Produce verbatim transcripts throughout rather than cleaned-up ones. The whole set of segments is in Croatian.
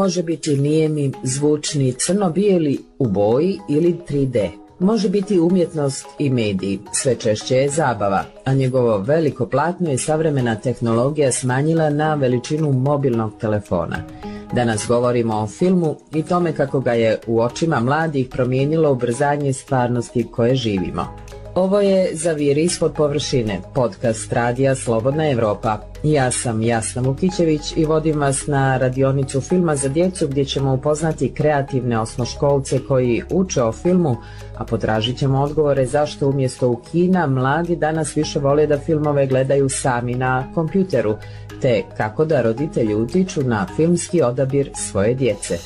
može biti nijemi, zvučni, crno-bijeli, u boji ili tri de. Može biti umjetnost i mediji, sve češće je zabava, a njegovo veliko platno je savremena tehnologija smanjila na veličinu mobilnog telefona. Danas govorimo o filmu i tome kako ga je u očima mladih promijenilo ubrzanje stvarnosti koje živimo. Ovo je Zaviri ispod površine, podcast radija Slobodna Evropa. Ja sam Jasna Vukićević i vodim vas na radionicu filma za djecu gdje ćemo upoznati kreativne osmoškolce koji uče o filmu, a potražit ćemo odgovore zašto umjesto u kina mladi danas više vole da filmove gledaju sami na kompjuteru, te kako da roditelji utiču na filmski odabir svoje djece.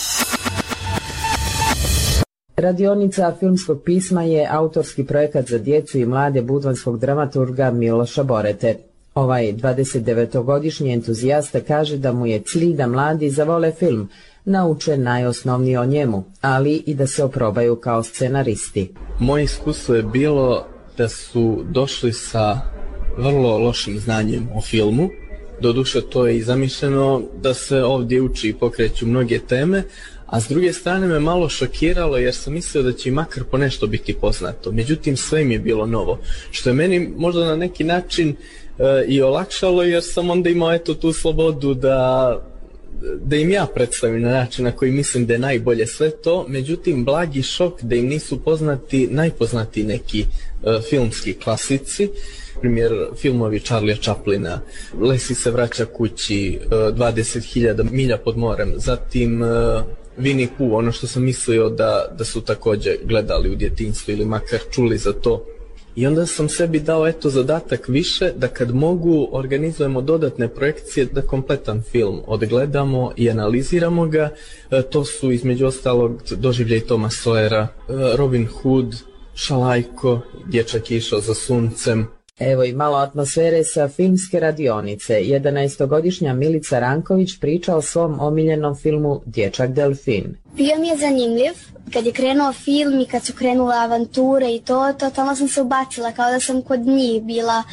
Radionica filmskog pisma je autorski projekat za djecu i mlade budvanskog dramaturga Miloša Borete. Ovaj dvadesetdevetogodišnji entuzijasta kaže da mu je cilj da mladi zavole film, nauče najosnovnije o njemu, ali i da se oprobaju kao scenaristi. Moje iskustvo je bilo da su došli sa vrlo lošim znanjem o filmu. Doduše to je i zamišljeno da se ovdje uči i pokreću mnoge teme, a s druge strane me malo šokiralo jer sam mislio da će i makar po nešto biti poznato. Međutim, sve im je bilo novo, što je meni možda na neki način e, i olakšalo jer sam onda imao eto tu slobodu da, da im ja predstavim na način na koji mislim da je najbolje sve to. Međutim, blagi šok da im nisu poznati najpoznatiji neki e, filmski klasici. Primjer, filmovi Charlija Chaplina, Lesi se vraća kući, dvadeset hiljada milja pod morem, zatim Winnie Pooh, ono što sam mislio da, da su također gledali u djetinjstvu ili makar čuli za to. I onda sam sebi dao eto zadatak više da kad mogu organizujemo dodatne projekcije da kompletan film odgledamo i analiziramo ga. To su između ostalog Doživljaj Toma Sawyera, Robin Hood, Šalajko, Dječak je išao za suncem. Evo i malo atmosfere sa filmske radionice. jedanaestogodišnja Milica Ranković priča o svom omiljenom filmu Dječak Delfin. Bio mi je zanimljiv. Kad je krenuo film i kad su krenule avanture i to, totalno sam se ubacila kao da sam kod njih bila,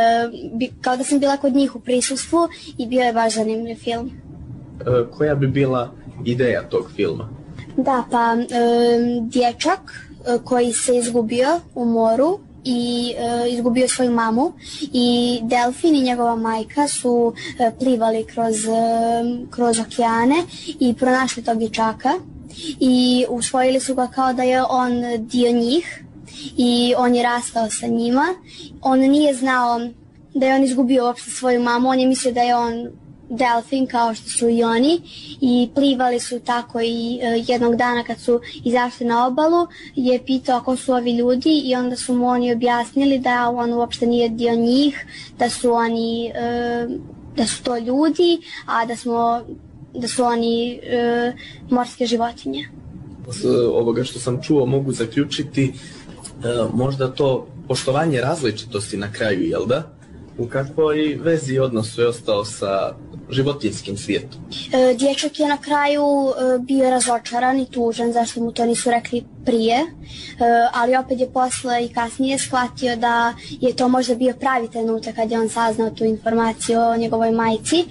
e, kao da sam bila kod njih u prisustvu i bio je baš zanimljiv film. E, koja bi bila ideja tog filma? Da, pa e, dječak koji se izgubio u moru i e, izgubio svoju mamu i delfin i njegova majka su e, plivali kroz, e, kroz okeane i pronašli tog dječaka i usvojili su ga kao da je on dio njih i on je rastao sa njima. On nije znao da je on izgubio uopšte svoju mamu, on je mislio da je on delfin kao što su i oni i plivali su tako i e, jednog dana kad su izašli na obalu je pitao ko su ovi ljudi i onda su mu oni objasnili da on uopšte nije dio njih, da su oni e, da su to ljudi, a da smo da su oni e, morske životinje. Posle ovoga što sam čuo mogu zaključiti e, možda to poštovanje različitosti na kraju, jel da? U kakvoj vezi i odnosu je ostao sa životinjskim svijetom? E, dječak je na kraju e, bio razočaran i tužan zašto mu to nisu rekli prije, e, ali opet je posle i kasnije shvatio da je to možda bio pravi trenutak kad je on saznao tu informaciju o njegovoj majci e,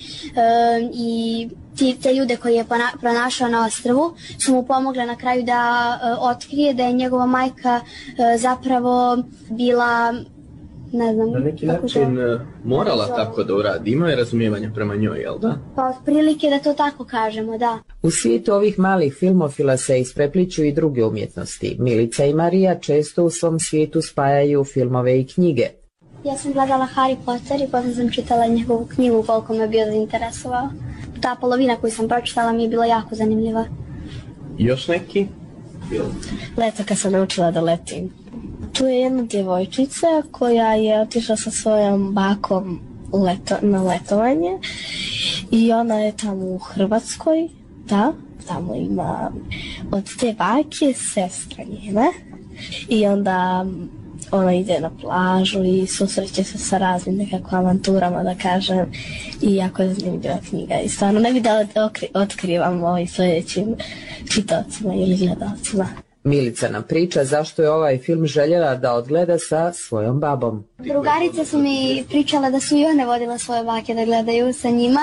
i ti, te ljude koje je pona, pronašao na ostrvu su mu pomogle na kraju da e, otkrije da je njegova majka e, zapravo bila ne znam, na neki način to morala to tako da uradi, ima je razumijevanja prema njoj, jel da? Pa otprilike da to tako kažemo, da. U svijetu ovih malih filmofila se isprepliću i druge umjetnosti. Milica i Marija često u svom svijetu spajaju filmove i knjige. Ja sam gledala Harry Potter i potom sam čitala njegovu knjigu koliko me bio zainteresovao. Ta polovina koju sam pročitala mi je bila jako zanimljiva. Još neki film? Leto kad sam naučila da letim. Tu je jedna djevojčica koja je otišla sa svojom bakom leto, na letovanje i ona je tamo u Hrvatskoj, da, tamo ima od te bake sestra njena i onda ona ide na plažu i susreće se sa raznim nekakvim avanturama, da kažem, i jako je zanimljiva knjiga i stvarno ne bi da otkrivam ovim sljedećim čitavcima ili gledalcima. Milica nam priča zašto je ovaj film željela da odgleda sa svojom babom. Drugarice su mi pričale da su i one vodile svoje bake da gledaju sa njima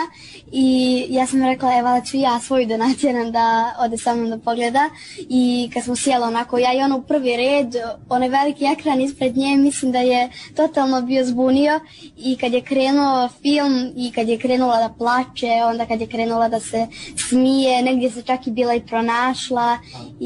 i ja sam rekla, evo ću ja svoju donaciju nam da ode sa mnom da pogleda i kad smo sjela onako, ja i ona u prvi red, onaj veliki ekran ispred nje, mislim da je totalno bio zbunio i kad je krenuo film i kad je krenula da plače, onda kad je krenula da se smije, negdje se čak i bila i pronašla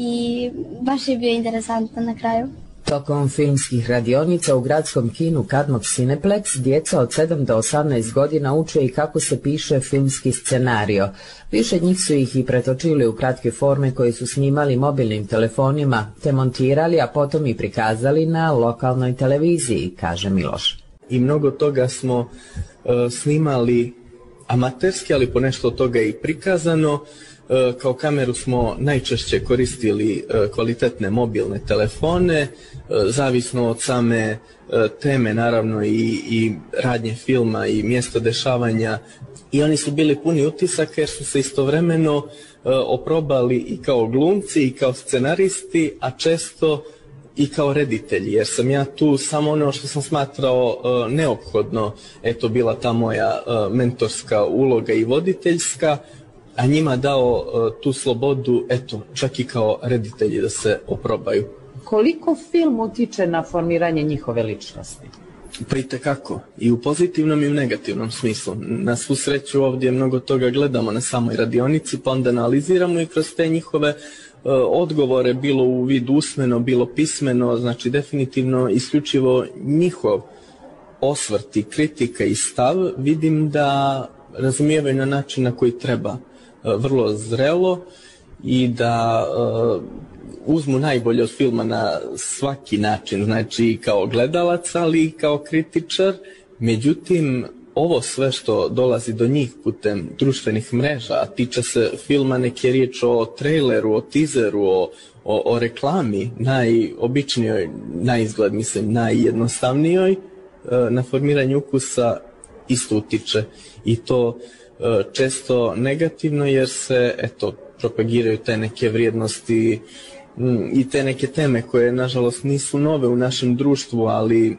i baš je bio interesantan na kraju. Tokom filmskih radionica u gradskom kinu Kadmog Cineplex djeca od sedam do osamnaest godina uče i kako se piše filmski scenario. Više njih su ih i pretočili u kratke forme koje su snimali mobilnim telefonima, te montirali, a potom i prikazali na lokalnoj televiziji, kaže Miloš. I mnogo toga smo uh, snimali amaterski, ali po nešto od toga je i prikazano. Kao kameru smo najčešće koristili kvalitetne mobilne telefone, zavisno od same teme naravno i, i radnje filma i mjesta dešavanja. I oni su bili puni utisaka jer su se istovremeno oprobali i kao glumci i kao scenaristi, a često i kao reditelji, jer sam ja tu samo ono što sam smatrao neophodno, eto bila ta moja mentorska uloga i voditeljska, a njima dao uh, tu slobodu, eto, čak i kao reditelji da se oprobaju. Koliko film utiče na formiranje njihove ličnosti? Pa i tekako, i u pozitivnom i u negativnom smislu. Na svu sreću ovdje mnogo toga gledamo na samoj radionici, pa onda analiziramo i kroz te njihove uh, odgovore, bilo u vidu usmeno, bilo pismeno, znači definitivno isključivo njihov osvrt i kritika i stav, vidim da razumijevaju na način na koji treba, vrlo zrelo i da uh, uzmu najbolje od filma na svaki način, znači kao gledalac, ali i kao kritičar. Međutim, ovo sve što dolazi do njih putem društvenih mreža, a tiče se filma, neke riječ o traileru, o teaseru, o, o, o reklami, najobičnijoj, naizgled, mislim, najjednostavnijoj, uh, na formiranje ukusa isto utiče i to često negativno jer se eto propagiraju te neke vrijednosti m, i te neke teme koje nažalost nisu nove u našem društvu, ali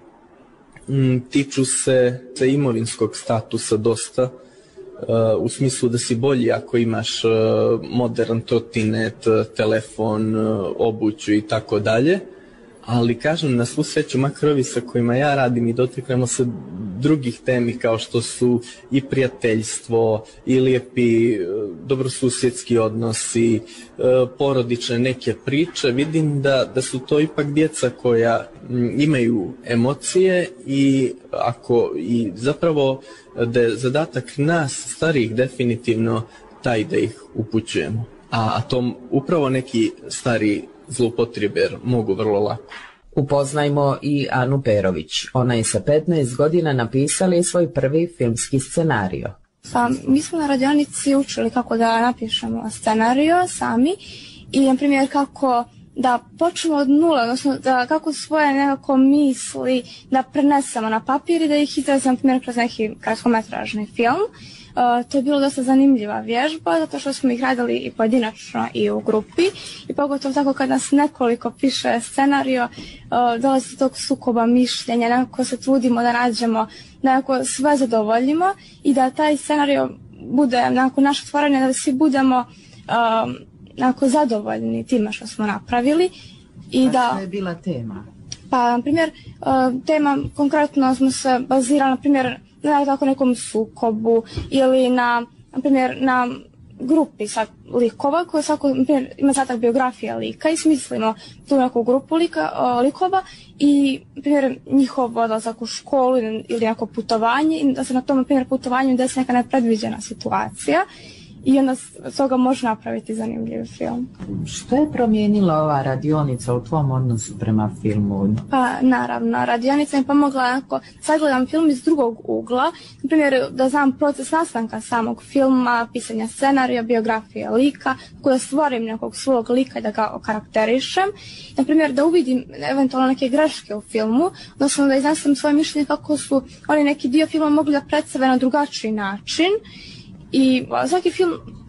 m, tiču se, se imovinskog statusa dosta, uh, u smislu da si bolji ako imaš uh, modern trotinet, telefon, uh, obuću i tako dalje. Ali kažem, na svu sreću, makar ovi sa kojima ja radim i dotiknemo se drugih temi kao što su i prijateljstvo, i lijepi dobrosusjedski odnosi, porodične neke priče, vidim da, da su to ipak djeca koja imaju emocije i ako i zapravo da je zadatak nas starijih definitivno taj da ih upućujemo. A, a to upravo neki stari zloupotrijebe jer mogu vrlo lako. Upoznajmo i Anu Perović. Ona je sa petnaest godina napisala svoj prvi filmski scenario. Pa, mi smo na radionici učili kako da napišemo scenario sami i, na primjer, kako da počnemo od nule, odnosno da kako svoje nekako misli da prenesemo na papir i da ih izrazimo, na primjer, kroz neki kratkometražni film. Uh, to je bilo dosta zanimljiva vježba, zato što smo ih radili i pojedinačno i u grupi i pogotovo tako kad nas nekoliko piše scenario, uh, dolazi do tog sukoba mišljenja, nekako se trudimo da nađemo, da nekako sve zadovoljimo i da taj scenario bude nekako naše stvaranje, da svi budemo uh, nekako zadovoljni time što smo napravili. I a da, što je bila tema? Pa, na primjer, uh, tema konkretno smo se bazirali, na primjer, na tako nekom sukobu ili na, na primjer, na grupi sad likova koja svako, na primjer, ima zatak biografija lika i smislimo tu neku grupu lika, o, likova i, na primjer, njihov odlazak u školu ili neko putovanje i da se na tom, na primjer, putovanju desi neka nepredviđena situacija i onda s toga može napraviti zanimljiv film. Što je promijenila ova radionica u tvom odnosu prema filmu? Pa naravno, radionica mi pomogla ako sagledam film iz drugog ugla, na primjer da znam proces nastanka samog filma, pisanja scenarija, biografije lika, koja stvorim nekog svog lika i da ga okarakterišem. Na primjer da uvidim eventualno neke greške u filmu, odnosno da iznesem svoje mišljenje kako su oni neki dio filma mogli da predstave na drugačiji način. I svaki film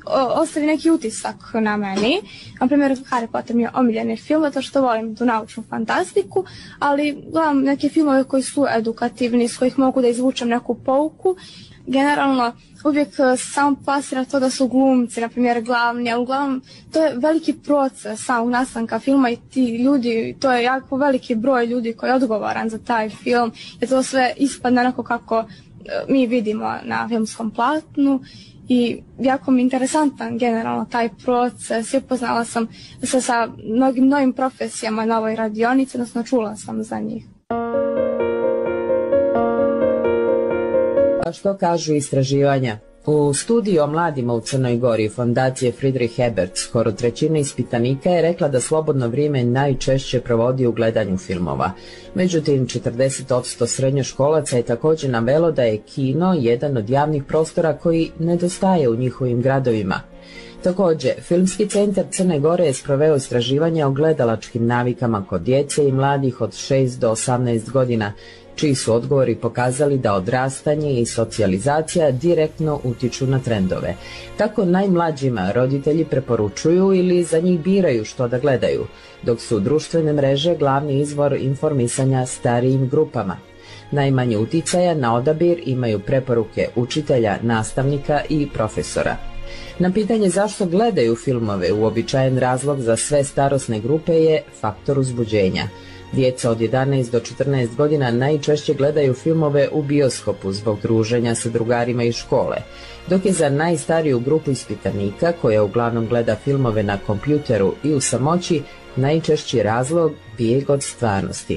ostavi neki utisak na meni. Na primjer, Harry Potter mi je omiljeni film, zato što volim tu naučnu fantastiku, ali gledam neke filmove koji su edukativni, s kojih mogu da izvučem neku pouku. Generalno, uvijek samo pasira to da su glumci, na primjer, glavni, ali uglavnom to je veliki proces samog nastanka filma i ti ljudi, to je jako veliki broj ljudi koji je odgovoran za taj film, jer to sve ispadne onako kako mi vidimo na filmskom platnu i jako mi je interesantan generalno taj proces i upoznala sam se sa mnogim novim profesijama na ovoj radionici, odnosno čula sam za njih. A što kažu istraživanja? U studiji o mladima u Crnoj Gori fondacije Friedrich Ebert skoro trećina ispitanika je rekla da slobodno vrijeme najčešće provodi u gledanju filmova. Međutim, četrdeset posto srednjoškolaca je također navelo da je kino jedan od javnih prostora koji nedostaje u njihovim gradovima. Također, Filmski centar Crne Gore je sproveo istraživanje o gledalačkim navikama kod djece i mladih od šest do osamnaest godina, čiji su odgovori pokazali da odrastanje i socijalizacija direktno utiču na trendove. Tako najmlađima roditelji preporučuju ili za njih biraju što da gledaju, dok su društvene mreže glavni izvor informisanja starijim grupama. Najmanje uticaja na odabir imaju preporuke učitelja, nastavnika i profesora. Na pitanje zašto gledaju filmove, uobičajen razlog za sve starosne grupe je faktor uzbuđenja. Djeca od jedanaest do četrnaest godina najčešće gledaju filmove u bioskopu zbog druženja sa drugarima iz škole, dok je za najstariju grupu ispitanika, koja uglavnom gleda filmove na kompjuteru i u samoći, najčešći razlog bijeg od stvarnosti.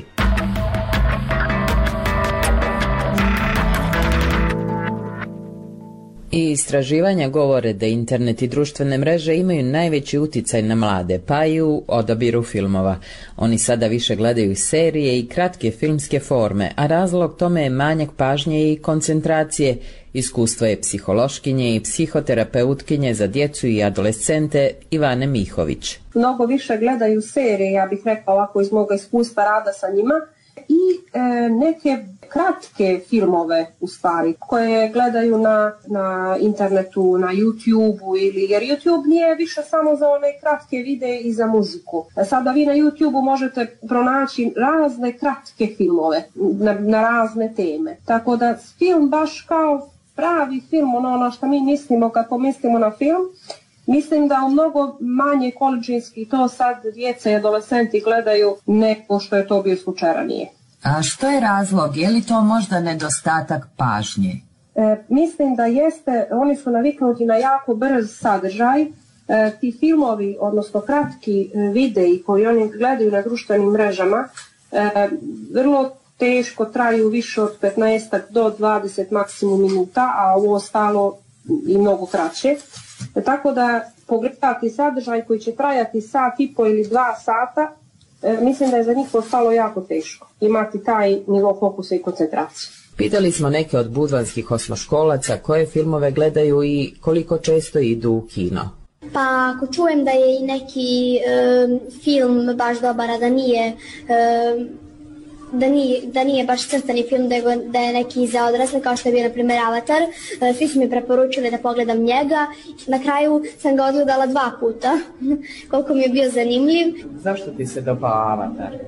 I istraživanja govore da internet i društvene mreže imaju najveći uticaj na mlade, pa i u odabiru filmova. Oni sada više gledaju serije i kratke filmske forme, a razlog tome je manjak pažnje i koncentracije. Iskustvo je psihološkinje i psihoterapeutkinje za djecu i adolescente Ivane Mihović. Mnogo više gledaju serije, ja bih rekla ovako iz moga iskustva rada sa njima, i e, neke kratke filmove u stvari koje gledaju na, na internetu, na YouTubeu, ili jer YouTube nije više samo za one kratke videe i za muziku. Sada vi na YouTubeu možete pronaći razne kratke filmove na, na razne teme. Tako da film baš kao pravi film, ono, ono što mi mislimo kad pomislimo na film, mislim da u mnogo manje količinski to sad djeca i adolescenti gledaju nego što je to bio slučaj ranije. A što je razlog? Je li to možda nedostatak pažnje? E, mislim da jeste, oni su naviknuti na jako brz sadržaj. E, ti filmovi, odnosno kratki videi koji oni gledaju na društvenim mrežama, e, vrlo teško traju više od petnaest do dvadeset maksimum minuta, a ovo ostalo i mnogo kraće. E, tako da pogledati sadržaj koji će trajati sat i po ili dva sata, e, mislim da je za njih postalo jako teško imati taj nivo fokusa i koncentracije. Pitali smo neke od budvanskih osmoškolaca koje filmove gledaju i koliko često idu u kino. Pa ako čujem da je i neki e, film baš dobar, a da nije... E, Da nije, da nije baš crtani film, nego da je neki za odrasle, kao što je bio na primjer Avatar. Svi su mi preporučili da pogledam njega. Na kraju sam ga odgledala dva puta, koliko mi je bio zanimljiv. Zašto ti se dopao Avatar? E,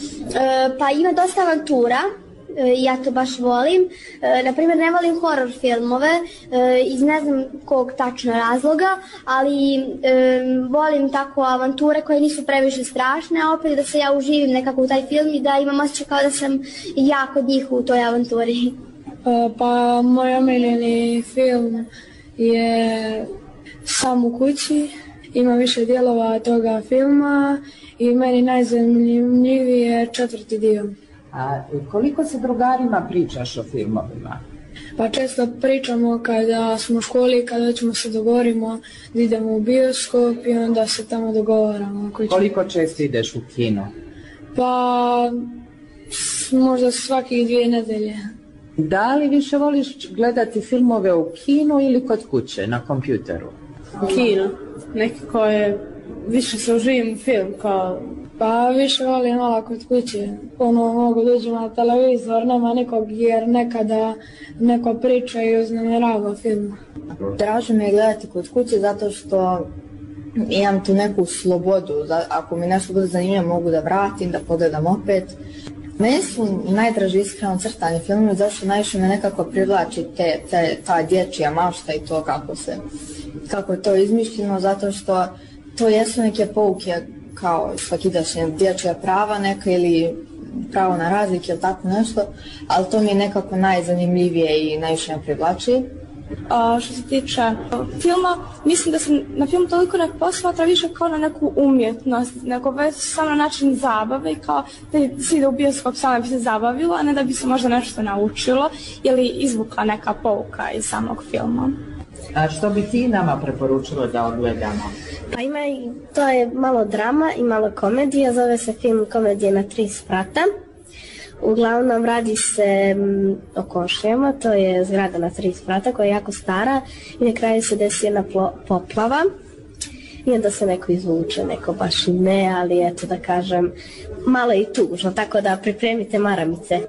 pa ima dosta avantura. Ja to baš volim. E, na primjer, ne volim horror filmove e, iz ne znam kog tačno razloga, ali e, volim tako avanture koje nisu previše strašne, a opet da se ja uživim nekako u taj film i da imam osjećaj kao da sam ja kod njih u toj avanturi. E, pa moj omiljeni film je Sam u kući. Ima više dijelova toga filma i meni najzanimljiviji je četvrti dio. A koliko se drugarima pričaš o filmovima? Pa često pričamo kada smo u školi, kada ćemo se dogovorimo da idemo u bioskop i onda se tamo dogovaramo. Koliko često ideš u kino? Pa možda svake dvije nedelje. Da li više voliš gledati filmove u kinu ili kod kuće, na kompjuteru? Kino. Nekako je, više se uživim film kao Pa više volim malo kod kuće, ono mogu dođu na televizor, nema nikog jer nekada neko priča i uznemirava film. Draže mi je gledati kod kuće zato što imam tu neku slobodu, ako mi nešto bude zanimljivo mogu da vratim, da pogledam opet. Meni su najdraži iskreno crtani filmovi, zašto najviše me nekako privlači te, te, ta dječja mašta i to kako se, kako je to izmišljeno, zato što to jesu neke pouke kao svakidašnje dječja prava neka ili pravo na razlike ili tako nešto, ali to mi je nekako najzanimljivije i najviše me privlači. A što se tiče filma, mislim da se na film toliko ne posmatra više kao na neku umjetnost, nego već samo na način zabave, kao da se ide u bioskop samo da bi se zabavilo, a ne da bi se možda nešto naučilo ili izvukla neka pouka iz samog filma. A što bi ti nama preporučilo da odgledamo? Pa ima i, to je malo drama i malo komedija, zove se film Komedije na tri sprata. Uglavnom radi se m, o komšijama, to je zgrada na tri sprata koja je jako stara i na kraju se desi jedna plo, poplava i onda se neko izvuče, neko baš i ne, ali eto da kažem, malo i tužno, tako da pripremite maramice.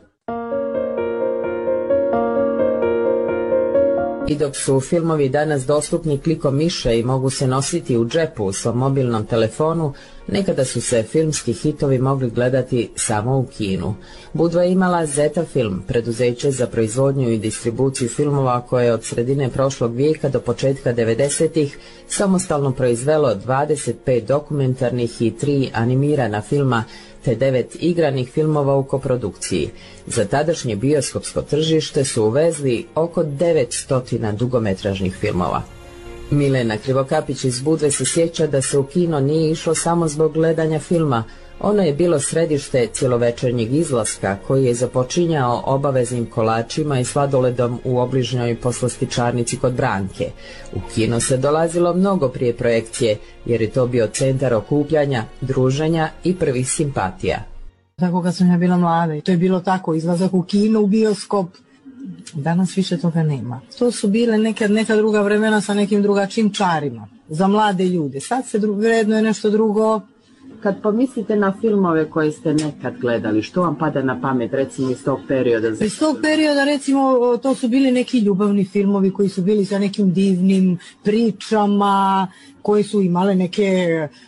I dok su filmovi danas dostupni klikom miša i mogu se nositi u džepu u svom mobilnom telefonu, nekada su se filmski hitovi mogli gledati samo u kinu. Budva je imala Zeta Film, preduzeće za proizvodnju i distribuciju filmova koje je od sredine prošlog vijeka do početka devedesetih samostalno proizvelo dvadeset pet dokumentarnih i tri animirana filma te devet igranih filmova u koprodukciji. Za tadašnje bioskopsko tržište su uvezli oko devetsto dugometražnih filmova. Milena Krivokapić iz Budve se sjeća da se u kino nije išlo samo zbog gledanja filma. Ono je bilo središte cjelovečernjeg izlaska koji je započinjao obaveznim kolačima i sladoledom u obližnjoj poslastičarnici kod Branke. U kino se dolazilo mnogo prije projekcije jer je to bio centar okupljanja, druženja i prvih simpatija. Tako kad sam ja bila mlada i to je bilo tako, izlazak u kino, u bioskop. Danas više toga nema. To su bile nekad neka druga vremena sa nekim drugačijim čarima za mlade ljude. Sad se vredno je nešto drugo. Kad pomislite na filmove koje ste nekad gledali, što vam pada na pamet, recimo iz tog perioda? Iz tog perioda, recimo, to su bili neki ljubavni filmovi koji su bili sa nekim divnim pričama, koji su imale neke,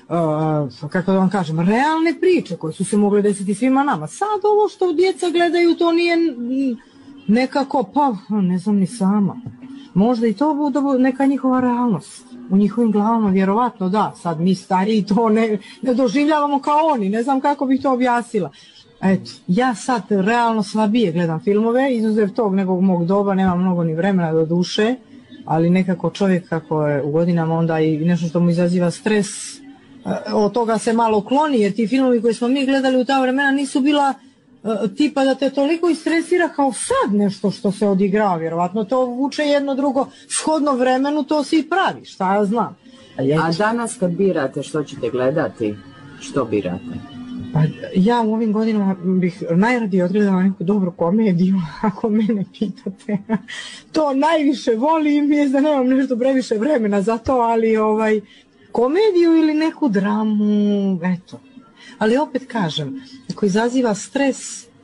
uh, kako da vam kažem, realne priče koje su se mogle desiti svima nama. Sad ovo što djeca gledaju, to nije nekako, pa ne znam ni sama. Možda i to bude neka njihova realnost. U njihovim glavama, vjerovatno da, sad mi stariji to ne, ne doživljavamo kao oni, ne znam kako bih to objasnila. Eto, ja sad realno slabije gledam filmove, izuzev tog nekog mog doba, nemam mnogo ni vremena do duše, ali nekako čovjek kako je u godinama onda i nešto što mu izaziva stres, od toga se malo kloni, jer ti filmovi koje smo mi gledali u ta vremena nisu bila tipa da te toliko istresira kao sad nešto što se odigrava, vjerovatno to vuče jedno drugo, shodno vremenu to si i pravi, šta ja znam. A danas kad birate što ćete gledati, što birate? Pa ja u ovim godinama bih najradije odgledala neku dobru komediju, ako mene pitate. To najviše volim, jest da nemam nešto previše vremena za to, ali ovaj, komediju ili neku dramu, eto. Ali opet kažem, ako izaziva stres,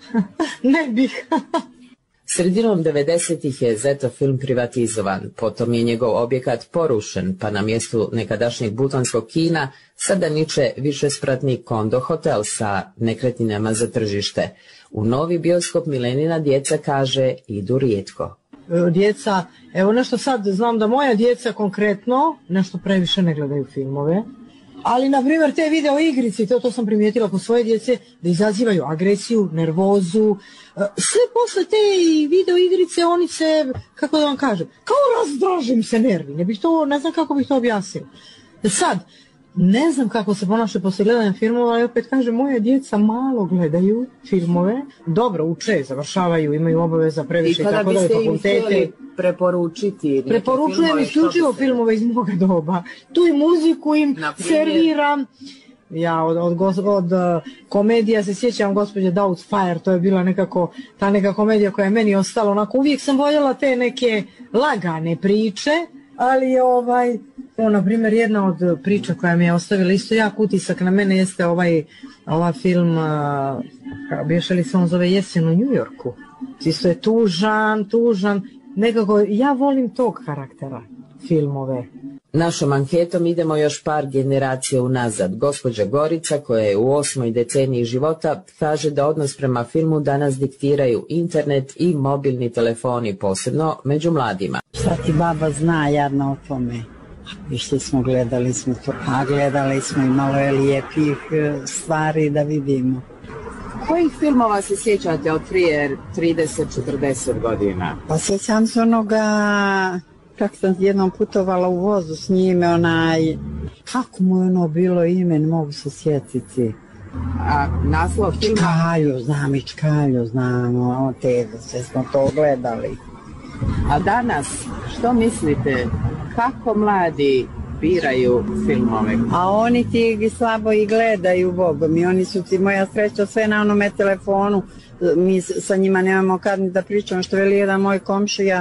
ne bih. Sredinom devedesetih je Zeto Film privatizovan, potom je njegov objekat porušen, pa na mjestu nekadašnjeg butonskog kina sada niče višespratni kondo hotel sa nekretninama za tržište. U novi bioskop Milenina djeca, kaže, idu rijetko. Djeca, evo nešto sad, znam da moja djeca konkretno nešto previše ne gledaju filmove. Ali, na primjer, te video igrice, to, to sam primijetila po svoje djece, da izazivaju agresiju, nervozu. Sve posle te video igrice, oni se, kako da vam kažem, kao razdražim se nervi. Ne bih to, ne znam kako bih to objasnila. Sad, ne znam kako se ponaša posle gledanja filmova, ali opet kažem, moje djeca malo gledaju filmove. Dobro, uče, završavaju, imaju obaveza previše i tako da je fakultete. I kada biste im htjeli preporučiti neke Preporučujem isključivo filmove iz moga doba. Tu i muziku im serviram. Ja od, od, od, od uh, komedija se sjećam gospođe Doubtfire, to je bila nekako ta neka komedija koja je meni ostala onako. Uvijek sam voljela te neke lagane priče, ali ovaj, Evo, na primjer, jedna od priča koja mi je ostavila isto jak utisak na mene jeste ovaj, ova film, biješe li se on zove Jesen u New Yorku. Isto je tužan, tužan, nekako ja volim tog karaktera filmove. Našom anketom idemo još par generacija unazad. Gospođa Gorica, koja je u osmoj deceniji života, kaže da odnos prema filmu danas diktiraju internet i mobilni telefoni, posebno među mladima. Šta ti baba zna jadno o tome? Išli smo, gledali smo to, a gledali smo i malo je lijepih stvari da vidimo. Kojih filmova se sjećate od prije trideset četrdeset godina? Pa sjećam se onoga, kako sam jednom putovala u vozu s njime, onaj, kako mu je ono bilo ime, ne mogu se sjetiti. A naslov filma? Čkalju, znam i Čkalju, znamo, te, sve smo to gledali. A danas, što mislite, kako mladi biraju filmove? A oni ti slabo i gledaju, Bogom, i oni su ti, moja sreća, sve na onome telefonu, mi sa njima nemamo kad ni da pričamo, što veli jedan moj komšija,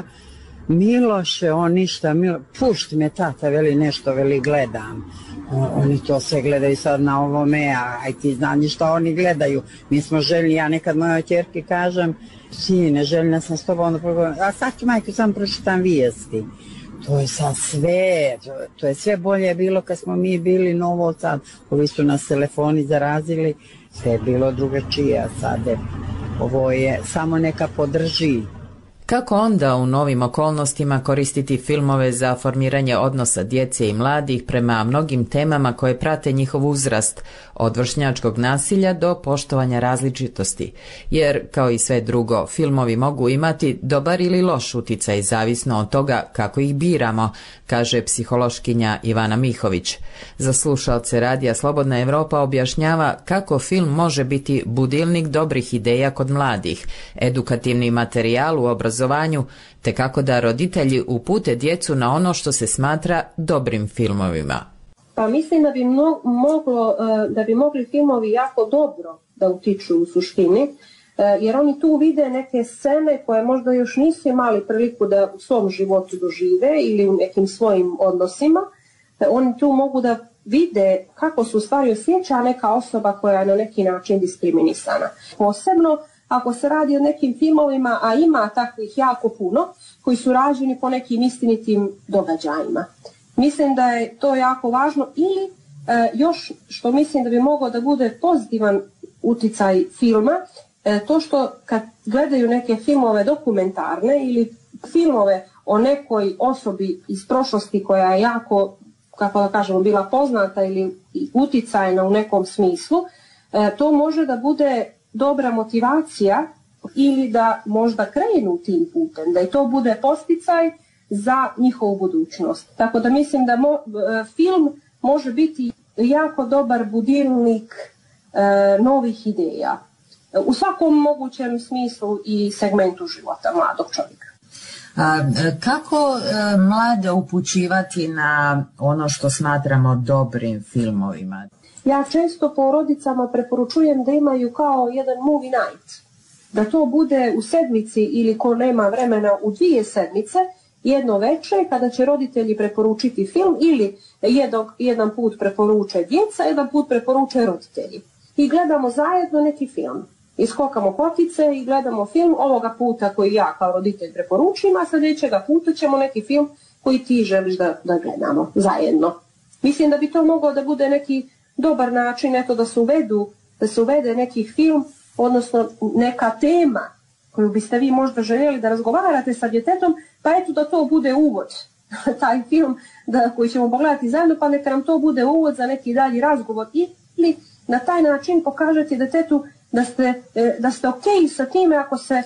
Miloše, on ništa, Milo, pušti me tata, veli nešto, veli gledam. O, oni to sve gledaju sad na ovome, a aj ti znaš šta oni gledaju. Mi smo željni, ja nekad mojoj ćerki kažem, sine, željna sam s tobom, a sad ću majku sam pročitam vijesti. To je sad sve, to, to je sve bolje bilo kad smo mi bili novo sad, ovi su nas telefoni zarazili, sve je bilo drugačije, sad je, ovo je samo neka podrži. Kako onda u novim okolnostima koristiti filmove za formiranje odnosa djece i mladih prema mnogim temama koje prate njihov uzrast, od vršnjačkog nasilja do poštovanja različitosti? Jer, kao i sve drugo, filmovi mogu imati dobar ili loš uticaj, zavisno od toga kako ih biramo, kaže psihološkinja Ivana Mihović. Za slušalce radija Slobodna Evropa objašnjava kako film može biti budilnik dobrih ideja kod mladih, edukativni materijal u obrazovanju, te kako da roditelji upute djecu na ono što se smatra dobrim filmovima. Pa mislim da bi, mno, moglo, da bi mogli filmovi jako dobro da utiču u suštini, jer oni tu vide neke scene koje možda još nisu imali priliku da u svom životu dožive ili u nekim svojim odnosima. Oni tu mogu da vide kako su u stvari osjeća neka osoba koja je na neki način diskriminisana. Posebno ako se radi o nekim filmovima, a ima takvih jako puno, koji su rađeni po nekim istinitim događajima. Mislim da je to jako važno ili e, još što mislim da bi mogao da bude pozitivan uticaj filma, e, to što kad gledaju neke filmove dokumentarne ili filmove o nekoj osobi iz prošlosti koja je jako, kako da kažemo, bila poznata ili uticajna u nekom smislu, e, to može da bude dobra motivacija ili da možda krenu tim putem, da i to bude podsticaj za njihovu budućnost. Tako da mislim da mo, film može biti jako dobar budilnik e, novih ideja u svakom mogućem smislu i segmentu života mladog čovjeka. A, kako e, mlade upućivati na ono što smatramo dobrim filmovima? Ja često porodicama preporučujem da imaju kao jedan movie night. Da to bude u sedmici ili ko nema vremena u dvije sedmice, jedno večer kada će roditelji preporučiti film ili jednog, jedan put preporuče djeca, jedan put preporuče roditelji. I gledamo zajedno neki film. Iskokamo kotice i gledamo film ovoga puta koji ja kao roditelj preporučim, a sljedećega puta ćemo neki film koji ti želiš da, da gledamo zajedno. Mislim da bi to moglo da bude neki dobar način, eto, da se uvedu, da se uvede neki film, odnosno neka tema koju biste vi možda željeli da razgovarate sa djetetom, pa eto da to bude uvod, taj film da, koji ćemo pogledati zajedno, pa neka nam to bude uvod za neki dalji razgovor ili na taj način pokažete djetetu da ste, da ste ok sa time ako se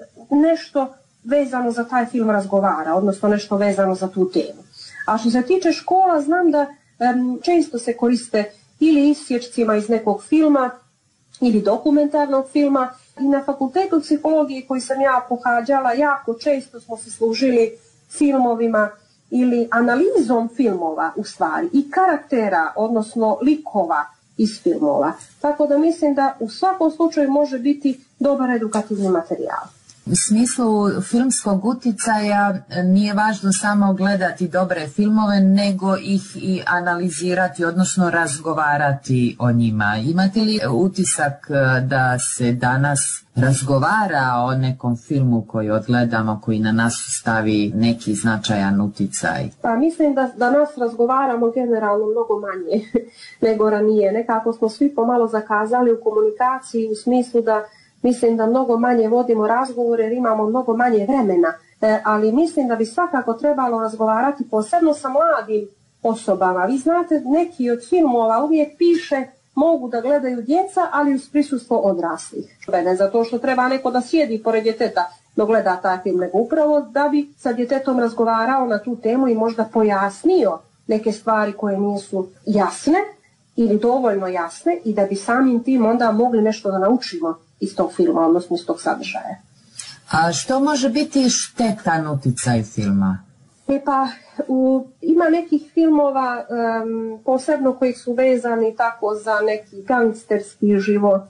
nešto vezano za taj film razgovara, odnosno nešto vezano za tu temu. A što se tiče škola, znam da um, često se koriste ili isječcima iz nekog filma ili dokumentarnog filma. I na fakultetu psihologije koji sam ja pohađala, jako često smo se služili filmovima ili analizom filmova u stvari i karaktera, odnosno likova iz filmova. Tako da mislim da u svakom slučaju može biti dobar edukativni materijal. U smislu filmskog uticaja nije važno samo gledati dobre filmove, nego ih i analizirati, odnosno razgovarati o njima. Imate li utisak da se danas razgovara o nekom filmu koji odgledamo, koji na nas stavi neki značajan uticaj? Pa mislim da danas razgovaramo generalno mnogo manje nego ranije. Nekako smo svi pomalo zakazali u komunikaciji u smislu da mislim da mnogo manje vodimo razgovore jer imamo mnogo manje vremena, e, ali mislim da bi svakako trebalo razgovarati posebno sa mladim osobama. Vi znate, neki od filmova uvijek piše mogu da gledaju djeca, ali uz prisustvo odraslih. Ne zato što treba neko da sjedi pored djeteta dok gleda taj film, nego upravo da bi sa djetetom razgovarao na tu temu i možda pojasnio neke stvari koje nisu jasne ili dovoljno jasne i da bi samim tim onda mogli nešto da naučimo iz tog filma, odnosno iz tog sadržaja. A što može biti štetan uticaj filma? E pa, u, ima nekih filmova um, posebno koji su vezani tako za neki gangsterski život,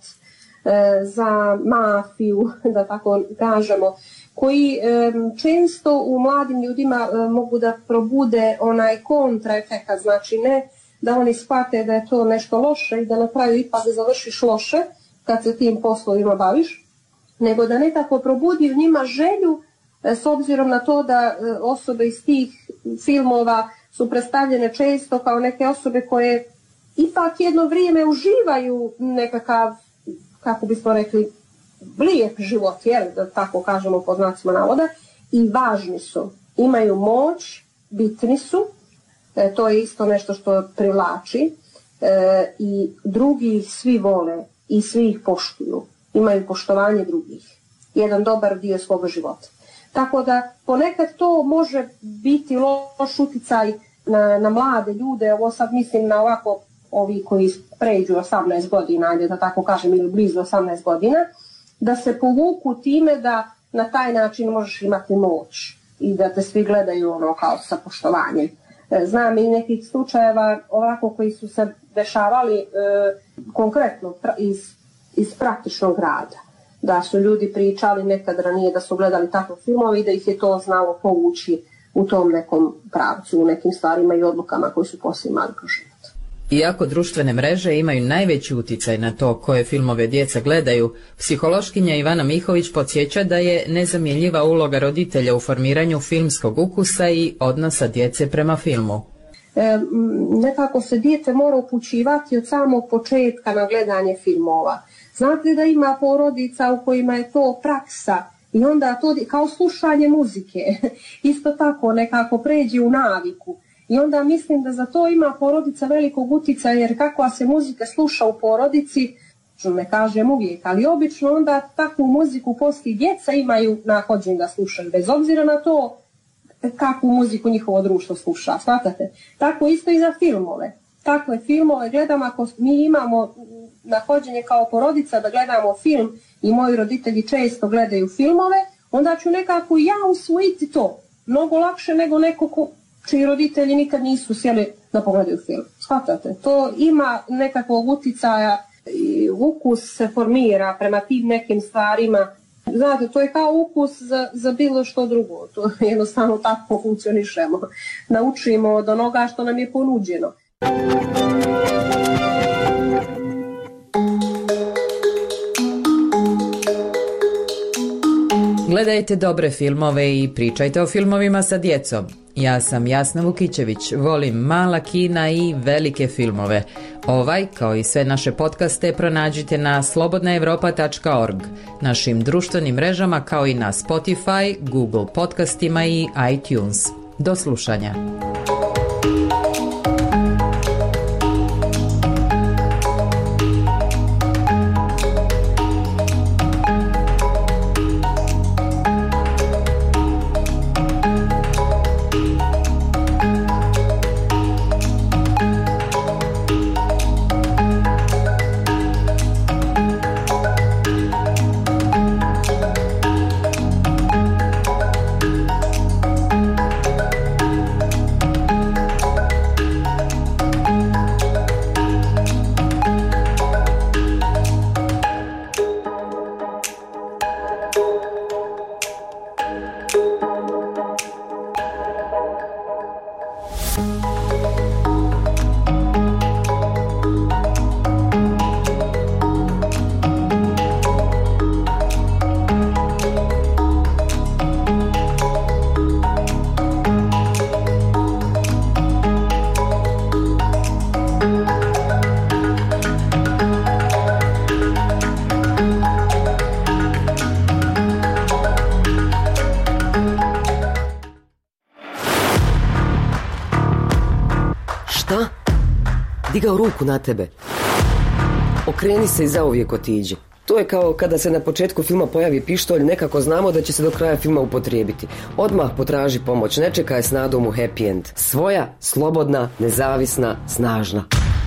e, za mafiju, da tako kažemo, koji um, često u mladim ljudima um, mogu da probude onaj kontraefekat, znači ne da oni shvate da je to nešto loše i da na kraju ipak završiš loše kad se tim poslovima baviš, nego da nekako probudi u njima želju s obzirom na to da osobe iz tih filmova su predstavljene često kao neke osobe koje ipak jedno vrijeme uživaju nekakav, kako bismo rekli, lijep život, jel, da tako kažemo pod znacima navoda, i važni su, imaju moć, bitni su, e, to je isto nešto što privlači, e, i drugi ih svi vole i svi ih poštuju, imaju poštovanje drugih, jedan dobar dio svog života. Tako da ponekad to može biti loš uticaj na, na mlade ljude, ovo sad mislim na ovako ovi koji pređu osamnaest godina, ajde da tako kažem, ili blizu osamnaest godina, da se povuku time da na taj način možeš imati moć i da te svi gledaju ono kao sa poštovanjem. Znam i nekih slučajeva ovako koji su se dešavali e, konkretno iz, iz praktičnog rada. Da su ljudi pričali nekad ranije da su gledali takve filmove i da ih je to znalo povući u tom nekom pravcu, u nekim stvarima i odlukama koji su poslije imali kroz život. Iako društvene mreže imaju najveći uticaj na to koje filmove djeca gledaju, psihološkinja Ivana Mihović podsjeća da je nezamjenjiva uloga roditelja u formiranju filmskog ukusa i odnosa djece prema filmu. E, nekako se dijete mora upućivati od samog početka na gledanje filmova. Znate da ima porodica u kojima je to praksa i onda to kao slušanje muzike. Isto tako nekako pređe u naviku. I onda mislim da za to ima porodica velikog uticaja, jer kakva se muzika sluša u porodici, ne kažem uvijek, ali obično onda takvu muziku poslije djeca imaju nahođenje da slušaju, bez obzira na to kakvu muziku njihovo društvo sluša, shvatate? Tako isto i za filmove. Takve filmove gledam, ako mi imamo nahođenje kao porodica da gledamo film i moji roditelji često gledaju filmove, onda ću nekako ja usvojiti to. Mnogo lakše nego neko ko, čiji roditelji nikad nisu sjeli da pogledaju film. Shvatate? To ima nekakvog uticaja i ukus se formira prema tim nekim stvarima. Znate, to je kao ukus za, za bilo što drugo. To jednostavno tako funkcionišemo. Naučimo od onoga što nam je ponuđeno. Gledajte dobre filmove i pričajte o filmovima sa djecom. Ja sam Jasna Vukićević, volim mala kina i velike filmove. Ovaj, kao i sve naše podcaste, pronađite na slobodna evropa tačka org, našim društvenim mrežama kao i na Spotify, Google podcastima i iTunes. Do slušanja. Šta? Digao ruku na tebe. Okreni se i zauvijek otiđi. To je kao kada se na početku filma pojavi pištolj, nekako znamo da će se do kraja filma upotrijebiti. Odmah potraži pomoć, ne čekaj s nadom u happy end. Svoja, slobodna, nezavisna, snažna.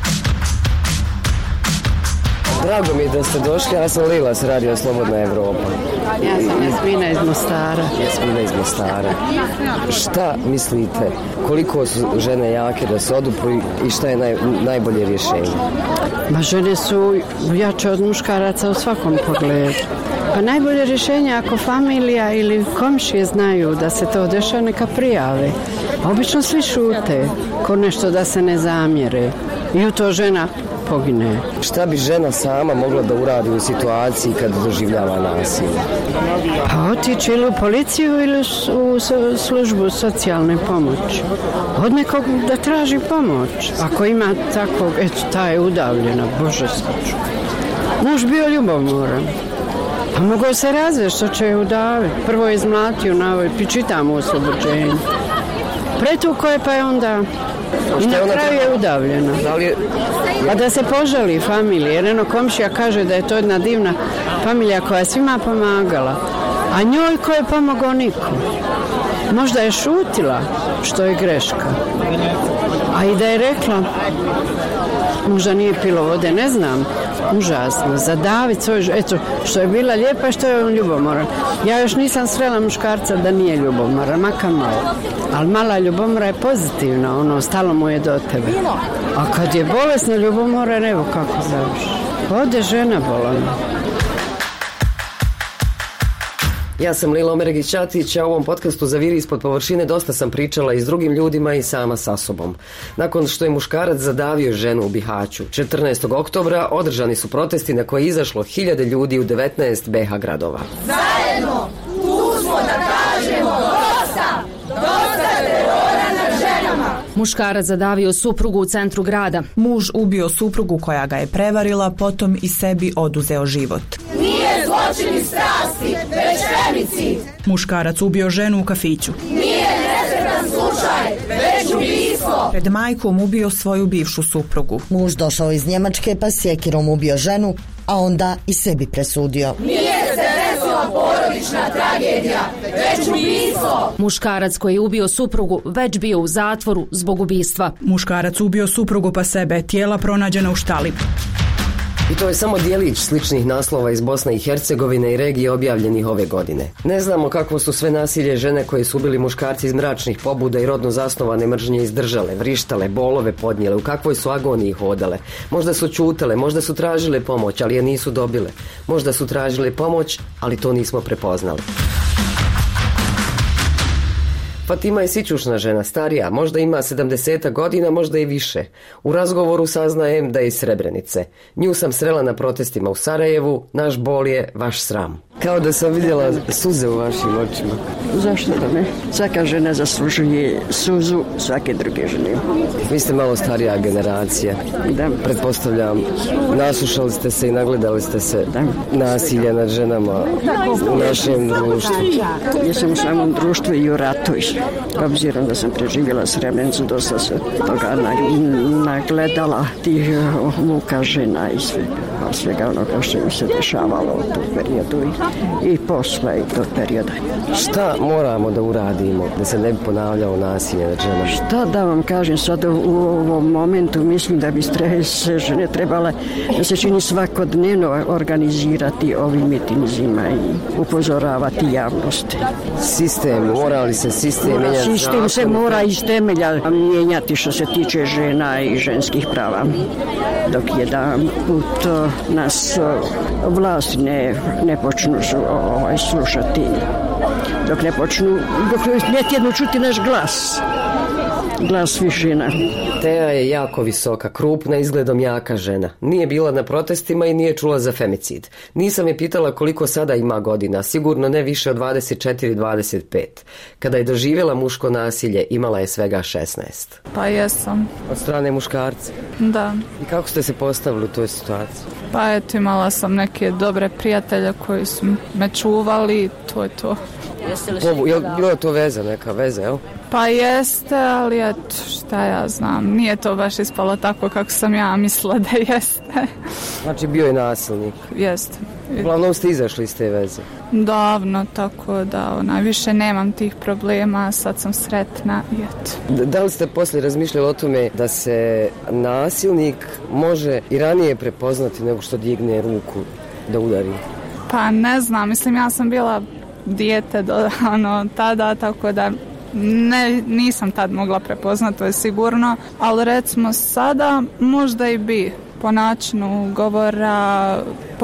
Drago mi je da ste došli, ja sam Lila s Radio Slobodna Evropa. Ja sam Jasmina iz Mostara. Jasmina iz Mostara. Šta mislite, koliko su žene jake da se odupru i šta je naj, najbolje rješenje? Ma žene su jače od muškaraca u svakom pogledu. Pa najbolje rješenje ako familija ili komšije znaju da se to dešava, neka prijave. Obično svi šute, ko nešto da se ne zamjere. I u to žena pogine. Šta bi žena sama mogla da uradi u situaciji kad doživljava nasilje? Pa otići ili u policiju ili u službu socijalne pomoći. Od nekog da traži pomoć. Ako ima takvog, eto, ta je udavljena, Bože sačuvaj. Muž bio ljubomoran. Pa mogao se razvesti, što će je udaviti. Prvo je izmlatio na ovoj, čitamo u oslobođenju. Pretuko je, pa je onda... I na kraju je udavljena. Pa da se požali familiji, jer eno komšija kaže da je to jedna divna familija koja je svima pomagala, a njoj ko je pomogao niko. Možda je šutila, što je greška. A i da je rekla, možda nije pilo vode, ne znam, užasno, zadaviti svoj, eto, što je bila lijepa i što je on ljubomoran. Ja još nisam srela muškarca da nije ljubomoran, makar malo. Ali mala ljubomora je pozitivna, ono, stalo mu je do tebe. A kad je bolesna ljubomora, evo kako završi. Ode žena bolana. Ja sam Lila Omeregić-Ćatić, a u ovom podcastu Zaviri ispod površine dosta sam pričala i s drugim ljudima i sama sa sobom. Nakon što je muškarac zadavio ženu u Bihaću, četrnaestog oktobra održani su protesti na koje je izašlo hiljade ljudi u devetnaest be ha gradova. Zajedno, tu smo da kažemo dosta, dosta terora nad ženama. Muškarac zadavio suprugu u centru grada. Muž ubio suprugu koja ga je prevarila, potom i sebi oduzeo život. Nije zločin iz strasti, već femicid. Muškarac ubio ženu u kafiću. Nije nesretan slučaj, već ubistvo. Pred majkom ubio svoju bivšu suprugu. Muž došao iz Njemačke pa sjekirom ubio ženu, a onda i sebi presudio. Nije se desila porodična tragedija, već ubistvo. Muškarac koji je ubio suprugu već bio u zatvoru zbog ubistva. Muškarac ubio suprugu pa sebe, tijela pronađena u štali. I to je samo dijelić sličnih naslova iz Bosne i Hercegovine i regije objavljenih ove godine. Ne znamo kakvo su sve nasilje žene koje su ubili muškarci iz mračnih pobuda i rodno zasnovane mržnje izdržale, vrištale, bolove podnijele, u kakvoj su agoniji hodale. Možda su ćutale, možda su tražile pomoć, ali je nisu dobile. Možda su tražile pomoć, ali to nismo prepoznali. Fatima je sićušna žena, starija, možda ima sedamdeset godina, možda i više. U razgovoru saznajem da je iz Srebrenice. Nju sam srela na protestima u Sarajevu, naš bol je vaš sram. Kao da sam vidjela suze u vašim očima. Zašto da ne? Svaka žena zaslužuje suzu svake druge žene. Vi ste malo starija generacija. Da. Pretpostavljam, naslušali ste se i nagledali ste se da. Nasilja nad ženama u našem društvu. Ja sam u samom društvu i u ratu. Obzirom da sam preživjela Srebrenicu, dosta se toga nagledala tih muka žena i sve, svega onoga što im se dešavalo u tom periodu i, i posle i tog perioda. Šta moramo da uradimo da se ne bi ponavljalo nasilje nad ženama? Šta da vam kažem sad u, u ovom momentu, mislim da bi se žene trebale da se čini svakodnevno organizirati ovim mitinzima i upozoravati javnosti. Sistem, mora li se sistem menjati? Sistem se mora iz temelja mijenjati što se tiče žena i ženskih prava. Dok jedan put nas vlasti ne, ne počnu ovaj, slušati, dok ne počnu, dok ne tjedno čuti naš glas. Glas svih žena. Teja je jako visoka, krupna, izgledom jaka žena. Nije bila na protestima i nije čula za femicid. Nisam je pitala koliko sada ima godina, sigurno ne više od dvadeset četiri dvadeset pet. Kada je doživjela muško nasilje, imala je svega šesnaest. Pa jesam. Od strane muškarca? Da. I kako ste se postavili u toj situaciji? Pa eto, imala sam neke dobre prijatelje koji su me čuvali, to je to. Po, je li bilo to veza, neka veza, jel? Pa jeste, ali eto, šta ja znam, nije to baš ispalo tako kako sam ja mislila da jeste. Znači bio je nasilnik? Jeste. Uglavnom ste izašli iz te veze? Davno, tako da ona, više nemam tih problema, sad sam sretna i eto. Da, da li ste poslije razmišljali o tome da se nasilnik može i ranije prepoznati nego što digne ruku da udari? Pa ne znam, mislim ja sam bila dijete do, ono, tada, tako da ne, nisam tad mogla prepoznati, to je sigurno, ali recimo sada možda i bi po načinu govora,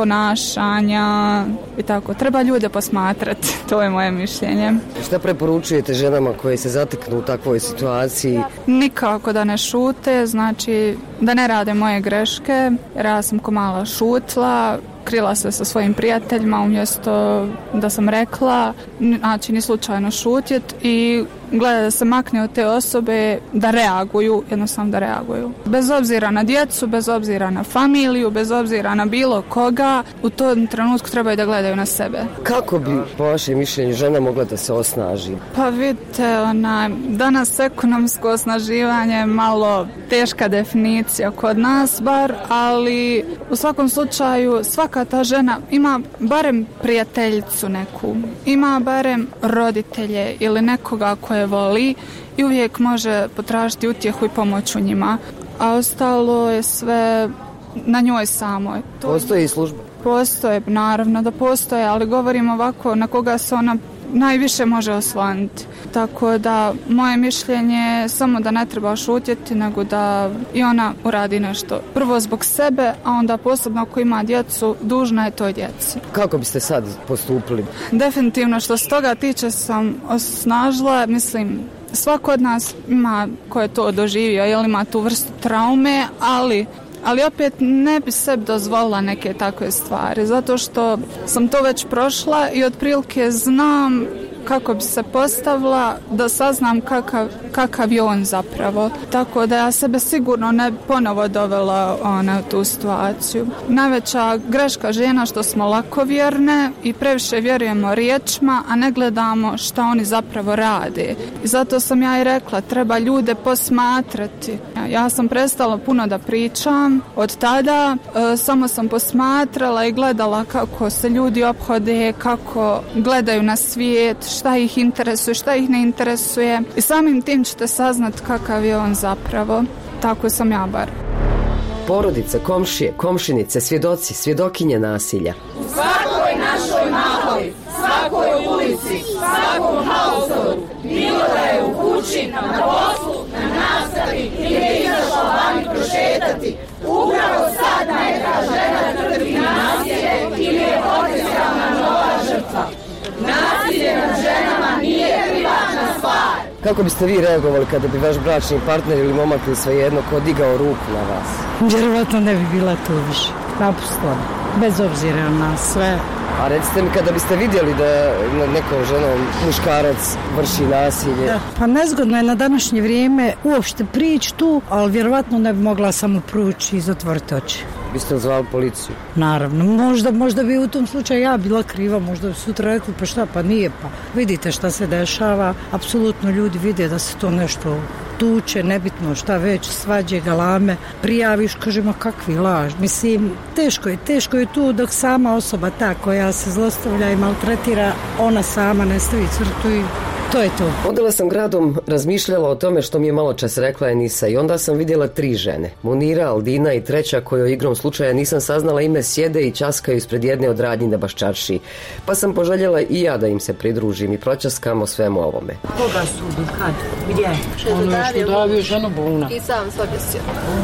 ponašanja i tako. Treba ljude posmatrati, to je moje mišljenje. Šta preporučujete ženama koje se zateknu u takvoj situaciji? Nikako da ne šute, znači da ne rade moje greške, jer ja sam ko mala šutla, krila se sa svojim prijateljima umjesto da sam rekla, znači ni slučajno šutjet i gleda da se makne od te osobe, da reaguju, jednostavno da reaguju. Bez obzira na djecu, bez obzira na familiju, bez obzira na bilo koga, u tom trenutku trebaju da gledaju na sebe. Kako bi, po vašem mišljenju, žena mogla da se osnaži? Pa vidite, ona, danas ekonomsko osnaživanje je malo teška definicija kod nas bar, ali u svakom slučaju svaka ta žena ima barem prijateljicu neku, ima barem roditelje ili nekoga koje voli i uvijek može potražiti utjehu i pomoć u njima, a ostalo je sve na njoj samoj. To postoji i služba? Postoje, naravno da postoje, ali govorim ovako na koga se ona najviše može osloniti. Tako da moje mišljenje je samo da ne treba šutjeti, nego da i ona uradi nešto. Prvo zbog sebe, a onda posebno ako ima djecu, dužna je toj djeci. Kako biste sad postupili? Definitivno što se toga tiče sam osnažila, mislim, svako od nas ima ko je to doživio, jel ima tu vrstu traume, ali ali opet ne bi sebi dozvolila neke takve stvari, zato što sam to već prošla i otprilike znam kako bi se postavila, da saznam kakav, kakav je on zapravo. Tako da ja sebe sigurno ne bi ponovo dovela ona, u tu situaciju. Najveća greška žena što smo lakovjerne i previše vjerujemo riječima, a ne gledamo šta oni zapravo rade. I zato sam ja i rekla, treba ljude posmatrati. Ja sam prestala puno da pričam od tada, e, samo sam posmatrala i gledala kako se ljudi ophode, kako gledaju na svijet, šta ih interesuje, šta ih ne interesuje i samim tim ćete saznat kakav je on zapravo. Tako sam ja bar. Porodice, komšije, komšinice, svjedoci, svjedokinje nasilja. U svakoj našoj mahali, svakoj ulici, svakom hausoru, bilo da je u kući, na poslu, na nastavi ili je izašla vani prošetati, upravo sad neka žena trpi nasilje ili je potencijalna nova žrtva. Nasilje nad ženama nije privatna stvar. Kako biste vi reagovali kada bi vaš bračni partner ili momak ili svejedno ko digao ruku na vas? Vjerovatno ne bi bila tu više. Napustila, bez obzira na sve. A recite mi, kada biste vidjeli da nad nekom ženom muškarac vrši nasilje? Da, pa nezgodno je na današnje vrijeme uopšte prići tu, ali vjerovatno ne bi mogla samo prući i zatvoriti oči. Biste li zvali policiju? Naravno, možda, možda bi u tom slučaju ja bila kriva, možda bi sutra rekli pa šta, pa nije, pa vidite šta se dešava, apsolutno ljudi vide da se to nešto tuče, nebitno šta već, svađe, galame, prijaviš, kažemo kakvi laž, mislim, teško je, teško je tu dok sama osoba ta koja se zlostavlja i maltretira, ona sama ne stavi crtu i to je to. Hodala sam gradom, razmišljala o tome što mi je malo čas rekla Enisa i onda sam vidjela tri žene. Munira, Aldina i treća kojoj igrom slučaja nisam saznala ime, sjede i časkaju ispred jedne od radnji na Baščaršiji. Pa sam poželjela i ja da im se pridružim i pročaskamo svemu ovome. Koga sudu, kad, gdje? Ono je što davio ženu bolna. I sam se objesio.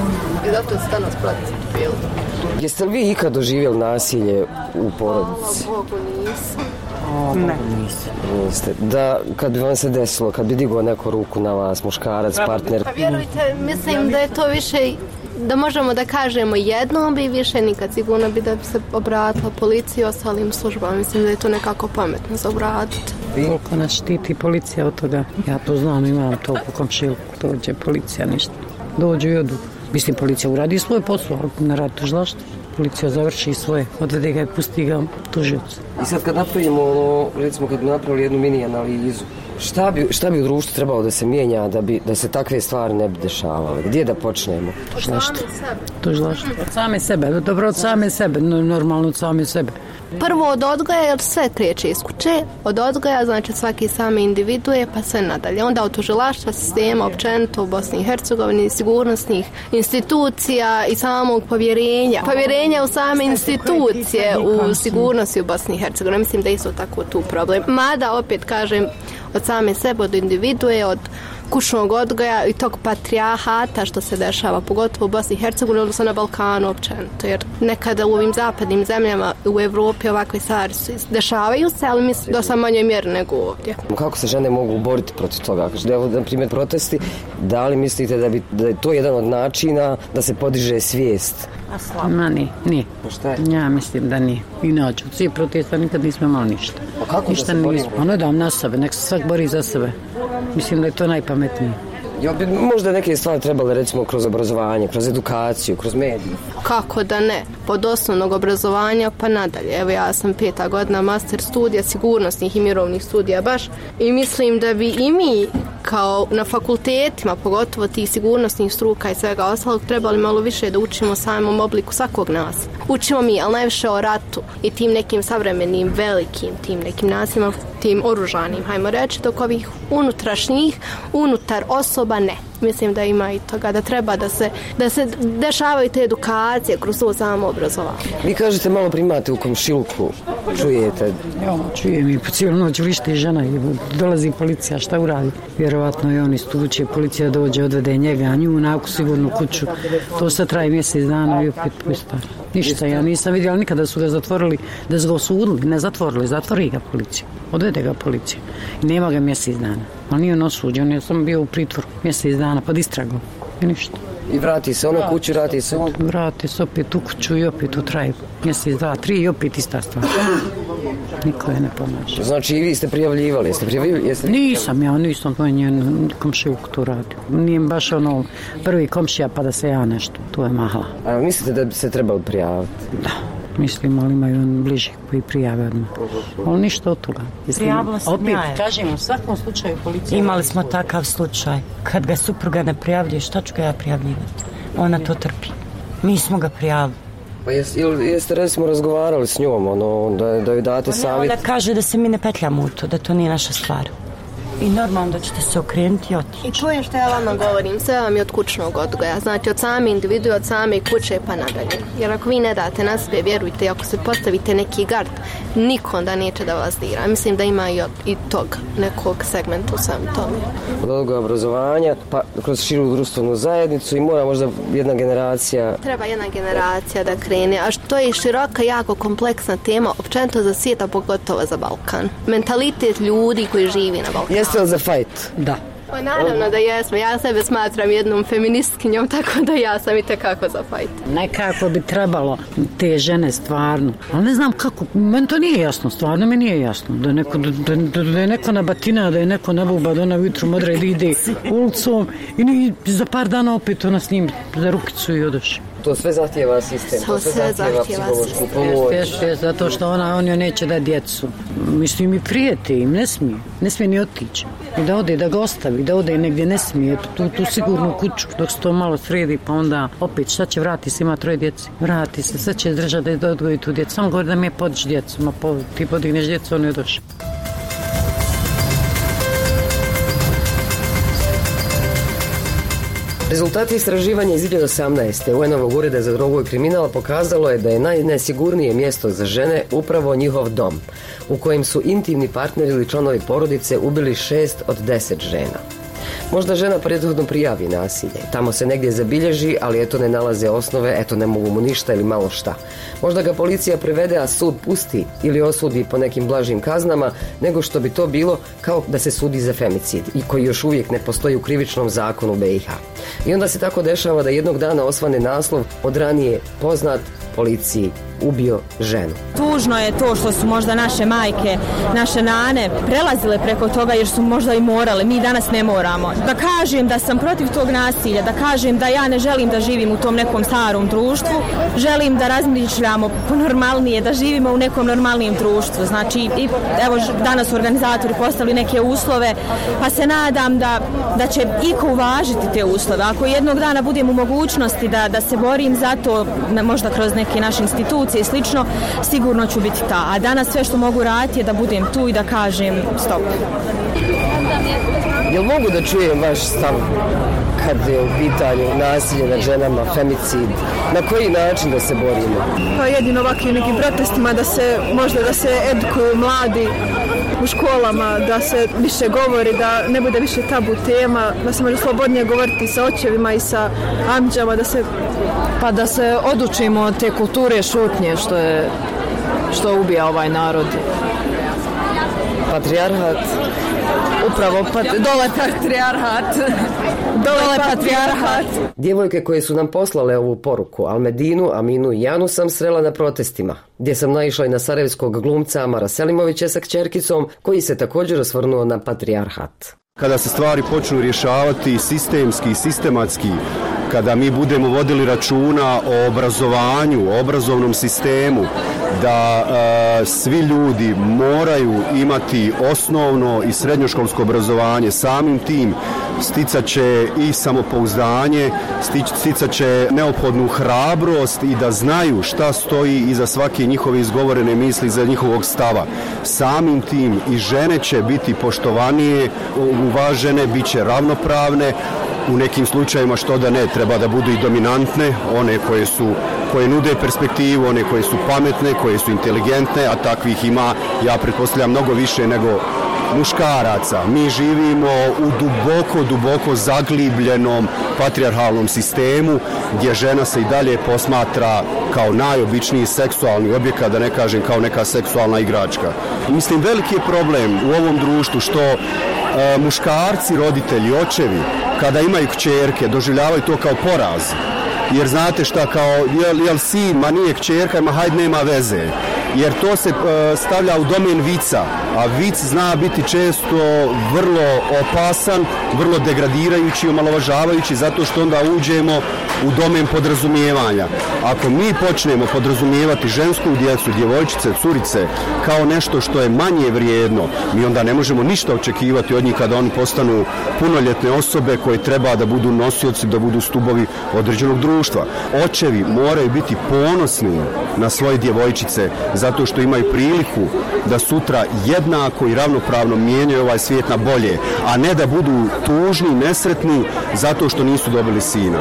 I zato se danas prati film. Jeste li vi ikad doživjeli nasilje u porodici? Hvala Bogu nisam. O, ne. Niste. Da, kad bi vam se desilo, kad bi digao neko ruku na vas, muškarac, partner? Pa vjerujte, mislim da je to više, da možemo da kažemo jednom bi više nikad, sigurno bi da bi se obratila policiji i ostalim službama, mislim da je to nekako pametno za obratiti. Koliko nas štiti policija od toga? Ja to znam, imam to u komšiluku, dođe policija ništa. Dođu i odu. Mislim, policija uradi svoje posao, ali ne radi tužilaštvo. policija završi svoje, odvede ga i pusti ga tužiocu. I sad kad napravimo, ono, recimo kad bi napravili jednu mini analizu, šta bi, šta bi u društvu trebalo da se mijenja da, bi, da se takve stvari ne bi dešavale? Gdje da počnemo? Tužilaštvo. Tužilaštvo. Od same sebe, dobro od same sebe, normalno od same sebe. Prvo od odgoja, jer sve kreće iz kuće, od odgoja, znači svaki sami individuje, pa sve nadalje. Onda od tužilaštva, sistema, općenito u Bosni i Hercegovini, sigurnosnih institucija i samog povjerenja. Povjerenja u same institucije u sigurnosti u Bosni i Hercegovini. Mislim da je isto tako tu problem. Mada, opet kažem, od same sebe, od individuje, od kućnog odgoja i tog patrijahata što se dešava, pogotovo u Bosni i Hercegovini, odnosno na Balkanu općenito. Jer nekada u ovim zapadnim zemljama u Evropi ovakve stvari dešavaju se, ali mislim dosta manjoj mjeri nego ovdje. Kako se žene mogu boriti protiv toga? Evo, na primjer, protesti, da li mislite da, bi, da je to jedan od načina da se podiže svijest? Ma nije, nije. Pa šta je? Ja mislim da nije. Inače, od svih protesta nikad nismo imali ništa. Pa kako ništa da se borimo? Ono dam na sebe, nek se svak bori za sebe. Mislim da je to najpametnije. Ja bi možda neke stvari trebale recimo kroz obrazovanje, kroz edukaciju, kroz medije. Kako da ne? Od osnovnog obrazovanja pa nadalje. Evo ja sam peta godina master studija sigurnosnih i mirovnih studija baš i mislim da bi i mi kao na fakultetima, pogotovo tih sigurnosnih struka i svega ostalog, trebali malo više da učimo o samom obliku svakog nas. Učimo mi, ali najviše o ratu i tim nekim savremenim, velikim, tim nekim nasilima, tim oružanim, hajmo reći, dok ovih unutrašnjih, unutar osoba ne. Mislim da ima i toga, da treba da se, da se dešavaju te edukacije kroz to samo obrazovanje. Vi kažete malo primate u komšiluku, čujete? Ja, čujem i po cijelu noć vrišti žena i dolazi policija, šta uradi? Vjerovatno i on istuče, policija dođe, odvede njega, a nju naku sigurnu kuću. To sad traje mjesec dana i opet pusta. Ništa, ja nisam vidjela nikada su ga zatvorili, da su ga osudili, ne zatvorili, zatvori ga policija, odvede ga policija. I nema ga mjesec dana, ali nije on osuđen, on je samo bio u pritvoru mjesec dana pod istragom i ništa. I vrati se ono kuću, vrati se on? Vrati se opet u kuću i opet u traju. Mjesec, dva, tri i opet ista stvar. Niko je ne pomaže. Znači i vi ste prijavljivali? Jeste prijavljivali? Jeste nisam ja, nisam to njen komšijuk tu radio. Nije baš ono prvi komšija pa da se ja nešto, to je mahala. A mislite da bi se trebali prijaviti? Da. Mislim, ali imaju on bliži koji prijave odmah. Ali ništa od toga. Prijavila sam opet, ja je. kažem, u svakom slučaju policija... Imali smo takav slučaj. Kad ga supruga ne prijavljuje, šta ću ga ja prijavljivati? Ona to trpi. Mi smo ga prijavili. Pa jes, jeste recimo razgovarali s njom, ono, da, da joj date savjet? Ona kaže da se mi ne petljamo u to, da to nije naša stvar. I normalno da ćete se okrenuti i otići. I čujem što ja vama govorim, sve vam je od kućnog odgoja, znači od same individue, od same kuće pa nadalje. Jer ako vi ne date na sve, vjerujte, ako se postavite neki gard, niko onda neće da vas dira. Mislim da ima i, od, i tog nekog segmenta u samom tome. Od odgoja obrazovanja, pa kroz širu društvenu zajednicu i mora možda jedna generacija... Treba jedna generacija da krene, a što je široka, jako kompleksna tema, općenito za svijet, a pogotovo za Balkan. Mentalitet ljudi koji živi na Balkanu. Jeste li za fajt? Da. Pa naravno da jesmo, ja sebe smatram jednom feministkinjom, tako da ja sam i tekako za fajt. Nekako bi trebalo te žene stvarno, ali ne znam kako, meni to nije jasno, stvarno mi nije jasno, da, neko, da, da, da je neko nabatina, da je neko nabuba, da ona jutrom odredi ide ulicom i za par dana opet ona s njim za rukicu i odoši. To sve zahtijeva sistem, to sve zahtijeva psihološku pomoć. Jeste, zato što ona, on joj neće da djecu. Mislim i prijeti im, ne smije, ne smije ni otići. I da ode, da ga ostavi, da ode negdje ne smije, tu, tu sigurnu kuću, dok se to malo sredi, pa onda opet šta će, vrati se, ima troje djece. Vrati se, sad će držati da odgoji tu djecu. Samo govori da mi je podići djecu, ma po, ti podigneš djecu, on je došao. Rezultati istraživanja iz dvije tisuće osamnaeste. U en-ovog ureda za drogu i kriminal pokazalo je da je najnesigurnije mjesto za žene upravo njihov dom, u kojem su intimni partneri ili članovi porodice ubili šest od deset žena. Možda žena prethodno prijavi nasilje, tamo se negdje zabilježi, ali eto ne nalaze osnove, eto ne mogu mu ništa ili malo šta. Možda ga policija prevede, a sud pusti ili osudi po nekim blažim kaznama, nego što bi to bilo kao da se sudi za femicid, i koji još uvijek ne postoji u krivičnom zakonu be i ha. I onda se tako dešava da jednog dana osvane naslov od ranije poznat policiji ubio ženu. Tužno je to što su možda naše majke, naše nane prelazile preko toga jer su možda i morale. Mi danas ne moramo. Da kažem da sam protiv tog nasilja, da kažem da ja ne želim da živim u tom nekom starom društvu, želim da razmišljamo normalnije, da živimo u nekom normalnijem društvu. Znači, i, evo, danas su organizatori postavili neke uslove, pa se nadam da, da će iko uvažiti te uslove. Ako jednog dana budem u mogućnosti da, da se borim za to, možda kroz neke naše institucije i slično, sigurno ću biti ta. A danas sve što mogu raditi je da budem tu i da kažem stop. Jel mogu da čujem vaš stav kad je u pitanju nasilje nad ženama, femicid? Na koji način da se borimo? Pa jedino ovakvim nekim protestima da se, možda da se edukuju mladi u školama, da se više govori, da ne bude više tabu tema, da se može slobodnije govoriti sa očevima i sa amđama, da se... Pa da se odučimo od te kulture šutnje što je, što ubija ovaj narod. Patrijarhat. Upravo, pat, dole patrijarhat. Dole patrijarhat. Djevojke koje su nam poslale ovu poruku, Almedinu, Aminu i Janu, sam srela na protestima, gdje sam naišla i na sarajevskog glumca Amara Selimovića sa kćerkicom, koji se također osvrnuo na patrijarhat. Kada se stvari počnu rješavati sistemski, sistematski, kada mi budemo vodili računa o obrazovanju, o obrazovnom sistemu, da e, svi ljudi moraju imati osnovno i srednjoškolsko obrazovanje, samim tim sticat će i samopouzdanje, sticat će neophodnu hrabrost i da znaju šta stoji iza svake njihove izgovorene misli, iza njihovog stava. Samim tim i žene će biti poštovanije, uvažene, bit će ravnopravne, u nekim slučajima što da ne, treba da budu i dominantne, one koje su, koje nude perspektivu, one koje su pametne, koje su inteligentne, a takvih ima, ja pretpostavljam, mnogo više nego muškaraca. Mi živimo u duboko, duboko zaglibljenom patrijarhalnom sistemu gdje žena se i dalje posmatra kao najobičniji seksualni objekat, da ne kažem kao neka seksualna igračka. Mislim, veliki je problem u ovom društvu što e, muškarci, roditelji, očevi, kada imaju kćerke, doživljavaju to kao poraz. Jer znate šta, kao, jel, jel sin, ma nije kćerka, ma hajde, nema veze. Jer to se e, stavlja u domen vica, a vic zna biti često vrlo opasan, vrlo degradirajući i omalovažavajući, zato što onda uđemo u domen podrazumijevanja. Ako mi počnemo podrazumijevati žensku djecu, djevojčice, curice, kao nešto što je manje vrijedno, mi onda ne možemo ništa očekivati od njih kada oni postanu punoljetne osobe koje treba da budu nosioci, da budu stubovi određenog društva. Očevi moraju biti ponosni na svoje djevojčice, zato što imaju priliku da sutra jednako i ravnopravno mijenjaju ovaj svijet na bolje, a ne da budu tužni, nesretni zato što nisu dobili sina.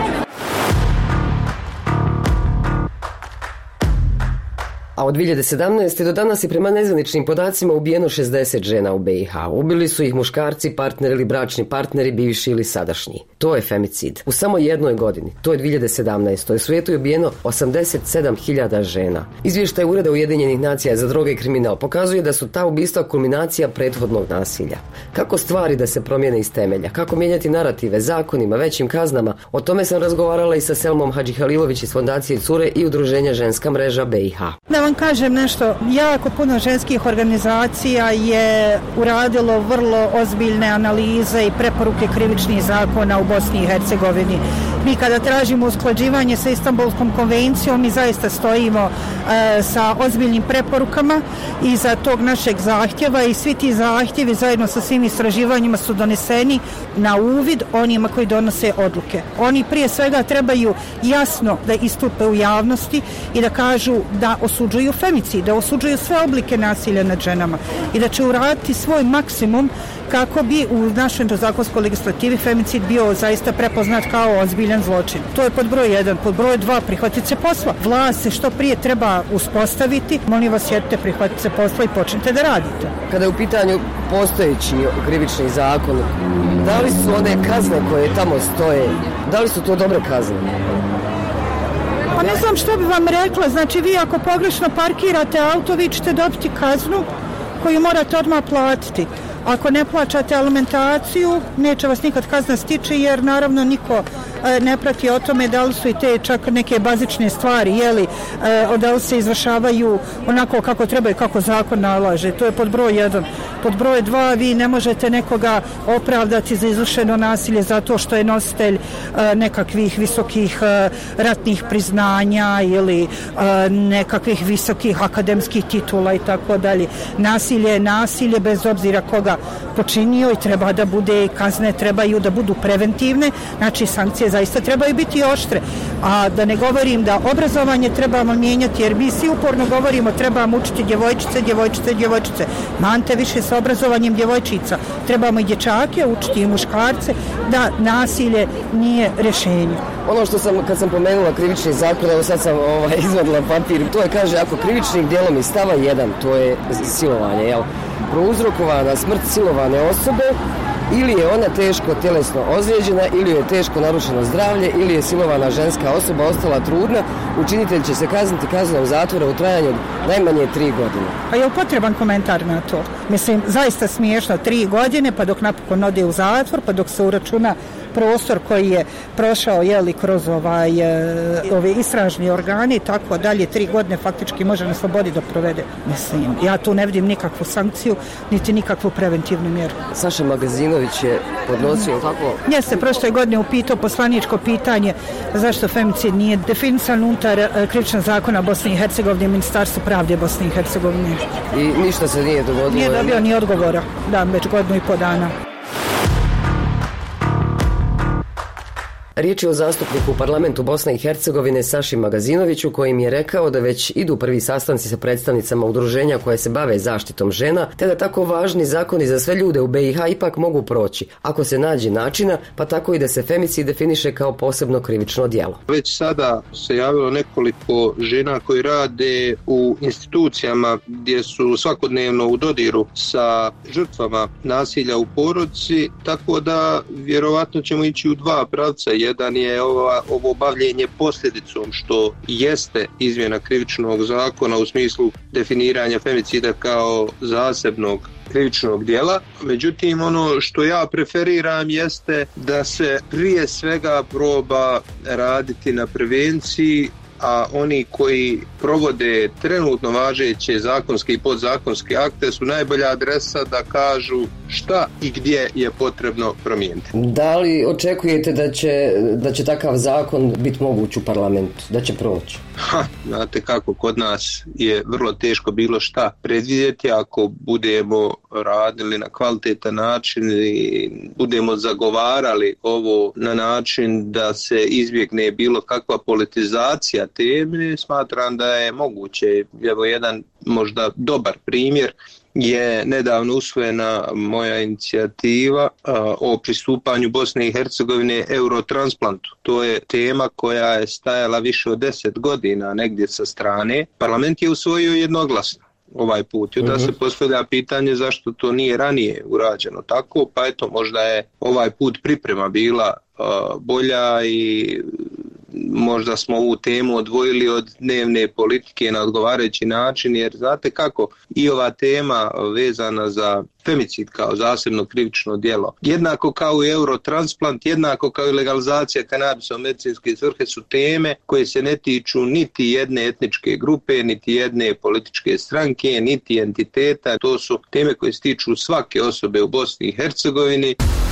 A od dvije hiljade sedamnaeste. do danas je prema nezvaničnim podacima ubijeno šezdeset žena u B i H. Ubili su ih muškarci, partneri ili bračni partneri, bivši ili sadašnji. To je femicid. U samo jednoj godini, to je dvije hiljade sedamnaeste. u svijetu je ubijeno osamdeset sedam hiljada žena. Izvještaj Ureda Ujedinjenih nacija za droge i kriminal pokazuje da su ta ubistva kulminacija prethodnog nasilja. Kako stvari da se promijene iz temelja? Kako mijenjati narative, zakonima, većim kaznama? O tome sam razgovarala i sa Selmom Hadžihalilović iz Fondacije Cure i Udruženja Ženska mreža B i H. Da vam kažem nešto, jako puno ženskih organizacija je uradilo vrlo ozbiljne analize i preporuke krivičnih zakona u Bosni i Hercegovini. Mi kada tražimo usklađivanje sa Istanbulskom konvencijom, mi zaista stojimo e, sa ozbiljnim preporukama iza tog našeg zahtjeva i svi ti zahtjevi zajedno sa svim istraživanjima su doneseni na uvid onima koji donose odluke. Oni prije svega trebaju jasno da istupe u javnosti i da kažu da osuđuju femicid, da osuđuju sve oblike nasilja nad ženama i da će uraditi svoj maksimum kako bi u našoj zakonskoj legislativi femicid bio zaista prepoznat kao ozbiljan zločin. To je pod broj jedan. Pod broj dva, prihvatiti se posla. Vlast se što prije treba uspostaviti. Molim vas, jedite, prihvatite se posla i počnite da radite. Kada je u pitanju postojeći krivični zakon, da li su one kazne koje tamo stoje, da li su to dobre kazne? Pa ne znam što bi vam rekla, znači vi ako pogrešno parkirate auto, vi ćete dobiti kaznu koju morate odmah platiti. Ako ne plaćate alimentaciju, neće vas nikad kazna stići jer naravno niko ne prati o tome da li su i te čak neke bazične stvari, jeli, da li se izvršavaju onako kako treba i kako zakon nalaže. To je pod broj jedan. Pod broj dva, vi ne možete nekoga opravdati za izvršeno nasilje zato što je nositelj nekakvih visokih ratnih priznanja ili nekakvih visokih akademskih titula i tako dalje. Nasilje je nasilje bez obzira koga počinio i treba da bude, kazne trebaju da budu preventivne, znači sankcije zaista trebaju biti oštre. A da ne govorim da obrazovanje trebamo mijenjati, jer mi svi uporno govorimo trebamo učiti djevojčice, djevojčice, djevojčice. Mante više sa obrazovanjem djevojčica. Trebamo i dječake učiti i muškarce da nasilje nije rješenje. Ono što sam, kad sam pomenula krivični zakon, evo sad sam ovaj, izvadila papir, to je, kaže, ako krivičnim djelom iz stava jedan, to je silovanje, jel, prouzrokovana smrt silovane osobe, ili je ona teško tjelesno ozlijeđena, ili je teško narušeno zdravlje, ili je silovana ženska osoba ostala trudna, učinitelj će se kazniti kaznom zatvora u trajanju od najmanje tri godine. A je li potreban komentar na to? Mislim, zaista smiješno, tri godine, pa dok napokon ode u zatvor, pa dok se uračuna prostor koji je prošao, jeli, kroz ovaj, e, ove istražni organi i tako dalje, tri godine faktički može na slobodi da provede. Mislim, ja tu ne vidim nikakvu sankciju, niti nikakvu preventivnu mjeru. Saša Magazinović je podnosio kako? Jeste, prošle godine upitao poslaničko pitanje zašto femicid nije definisan unutar e, krivičnog zakona Bosne i Hercegovine i Ministarstvo pravde Bosne i Hercegovine. I ništa se nije dogodilo? Nije dobio ni odgovora, da, već godinu i po dana. Riječ je o zastupniku u parlamentu Bosne i Hercegovine Saši Magazinoviću, kojim je rekao da već idu prvi sastanci sa predstavnicama udruženja koje se bave zaštitom žena, te da tako važni zakoni za sve ljude u be i ha ipak mogu proći, ako se nađe načina, pa tako i da se femicid definiše kao posebno krivično djelo. Već sada se javilo nekoliko žena koji rade u institucijama gdje su svakodnevno u dodiru sa žrtvama nasilja u porodici, tako da vjerovatno ćemo ići u dva pravca. Jedan je ova, ovo bavljenje posljedicom, što jeste izmjena krivičnog zakona u smislu definiranja femicida kao zasebnog krivičnog djela. Međutim, ono što ja preferiram jeste da se prije svega proba raditi na prevenciji, a oni koji provode trenutno važeće zakonske i podzakonske akte su najbolja adresa da kažu šta i gdje je potrebno promijeniti. Da li očekujete da će, da će takav zakon biti moguć u parlamentu, da će proći? Ha, znate kako, kod nas je vrlo teško bilo šta predvidjeti. Ako budemo radili na kvalitetan način i budemo zagovarali ovo na način da se izbjegne bilo kakva politizacija teme, smatram da je moguće. Evo jedan možda dobar primjer je nedavno usvojena moja inicijativa a, o pristupanju Bosne i Hercegovine Eurotransplantu. To je tema koja je stajala više od deset godina negdje sa strane. Parlament je usvojio jednoglasno ovaj put. I da se postavlja pitanje zašto to nije ranije urađeno tako, pa eto, možda je ovaj put priprema bila a, bolja i možda smo ovu temu odvojili od dnevne politike na odgovarajući način, jer znate kako, i ova tema vezana za femicid kao zasebno krivično djelo, jednako kao i eurotransplant, jednako kao i legalizacija kanabisa u medicinske svrhe su teme koje se ne tiču niti jedne etničke grupe, niti jedne političke stranke, niti entiteta. To su teme koje se tiču svake osobe u Bosni i Hercegovini.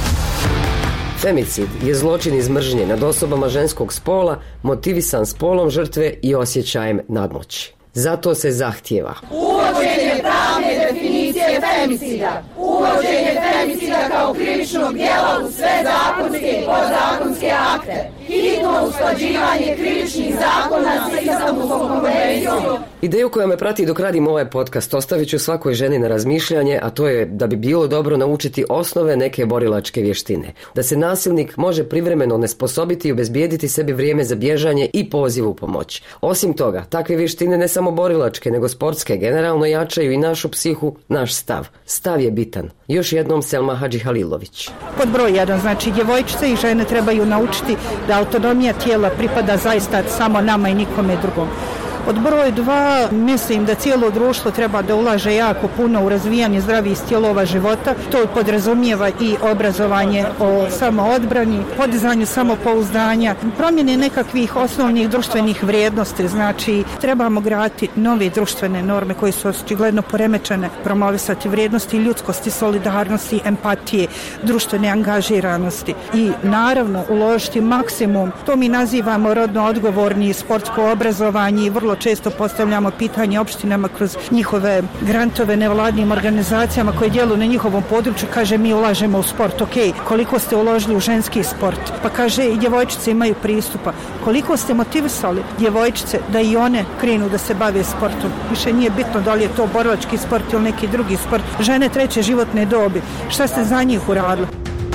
Femicid je zločin iz mržnje nad osobama ženskog spola, motivisan spolom žrtve i osjećajem nadmoći. Zato se zahtijeva uvođenje pravne definicije femicida, uvođenje femicida kao krivičnog djela u sve zakonske i podzakonske akte, hitno usklađivanje krivičnih zakona s Istanbulskom konvencijom. Ideju koja me prati dok radim ovaj podcast ostavit ću svakoj ženi na razmišljanje, a to je da bi bilo dobro naučiti osnove neke borilačke vještine. Da se nasilnik može privremeno onesposobiti i obezbijediti sebi vrijeme za bježanje i poziv u pomoć. Osim toga, takve vještine ne samo borilačke, nego sportske generalno jačaju i našu psihu, naš stav. Stav je bitan. Još jednom Selma Hadžihalilović. Pod broj jedan, znači djevojčice i žene trebaju naučiti da autonomija tijela pripada zaista samo nama i nikome drugom. Pod broj dva, mislim da cijelo društvo treba da ulaže jako puno u razvijanje zdravih stilova života. To podrazumijeva i obrazovanje o samoodbrani, podizanju samopouzdanja, promjene nekakvih osnovnih društvenih vrijednosti. Znači, trebamo graditi nove društvene norme koje su očigledno poremećene, promovisati vrijednosti ljudskosti, solidarnosti, empatije, društvene angažiranosti i naravno uložiti maksimum. To mi nazivamo rodno odgovorni sportsko obrazovanje i vrlo često postavljamo pitanje opštinama kroz njihove grantove nevladnim organizacijama koje djeluju na njihovom području. Kaže, mi ulažemo u sport. Ok, koliko ste uložili u ženski sport? Pa kaže, i djevojčice imaju pristupa. Koliko ste motivisali djevojčice da i one krenu da se bave sportom? Više nije bitno da li je to borilački sport ili neki drugi sport. Žene treće životne dobi. Šta ste za njih uradili?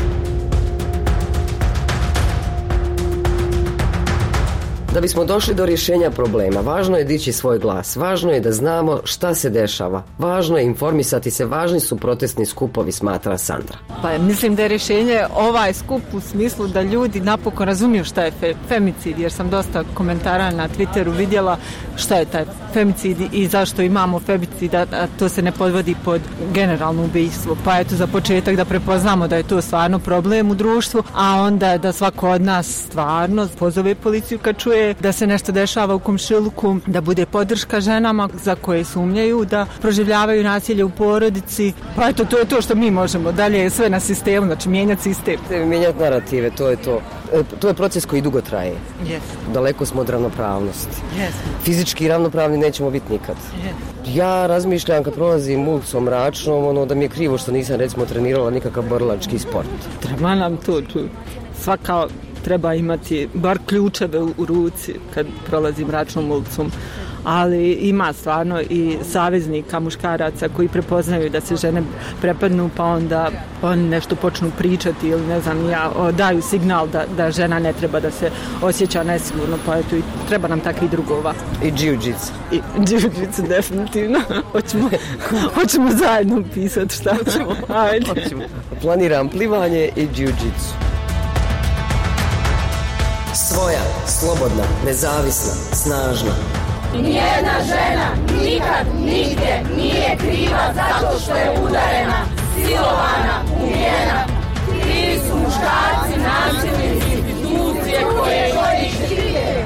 Da bismo došli do rješenja problema, važno je dići svoj glas, važno je da znamo šta se dešava, važno je informisati se, važni su protestni skupovi, smatra Sandra. Pa mislim da je rješenje ovaj skup u smislu da ljudi napokon razumiju šta je fe, femicid, jer sam dosta komentara na Twitteru vidjela šta je taj femicid i zašto imamo femicid, a to se ne podvodi pod generalno ubijstvo. Pa eto, za početak da prepoznamo da je to stvarno problem u društvu, a onda da svako od nas stvarno pozove policiju kad čuje da se nešto dešava u komšiluku, da bude podrška ženama za koje sumnjaju da proživljavaju nasilje u porodici. Pa eto, to je to što mi možemo. Dalje je sve na sistemu, znači mijenjati sistem. Mijenjati narative, to je to. To je proces koji dugo traje. Yes. Daleko smo od ravnopravnosti. Yes. Fizički ravnopravni nećemo biti nikad. Yes. Ja razmišljam kad prolazim ulicom Mračnom, ono da mi je krivo što nisam recimo trenirala nikakav borilački sport. Treba nam to, to. Svaka treba imati bar ključeve u, u ruci kad prolazi Mračnom ulicom, ali ima stvarno i saveznika muškaraca koji prepoznaju da se žene prepadnu, pa onda oni nešto počnu pričati ili ne znam ja, daju signal da, da žena ne treba da se osjeća nesigurno, pa eto i treba nam takvi drugova. I jiu-jitsu. I jiu-jitsu definitivno. Hoćemo, hoćemo zajedno pisati šta. Hoćemo. Ajde. Hoćemo. Planiram plivanje i jiu-jitsu. Svoja, slobodna, nezavisna, snažna. Nijedna žena nikad nigdje nije kriva zato što je udarena, silovana, ubijena. Krivi su muškarci, nasilnici, institucije koje koriste.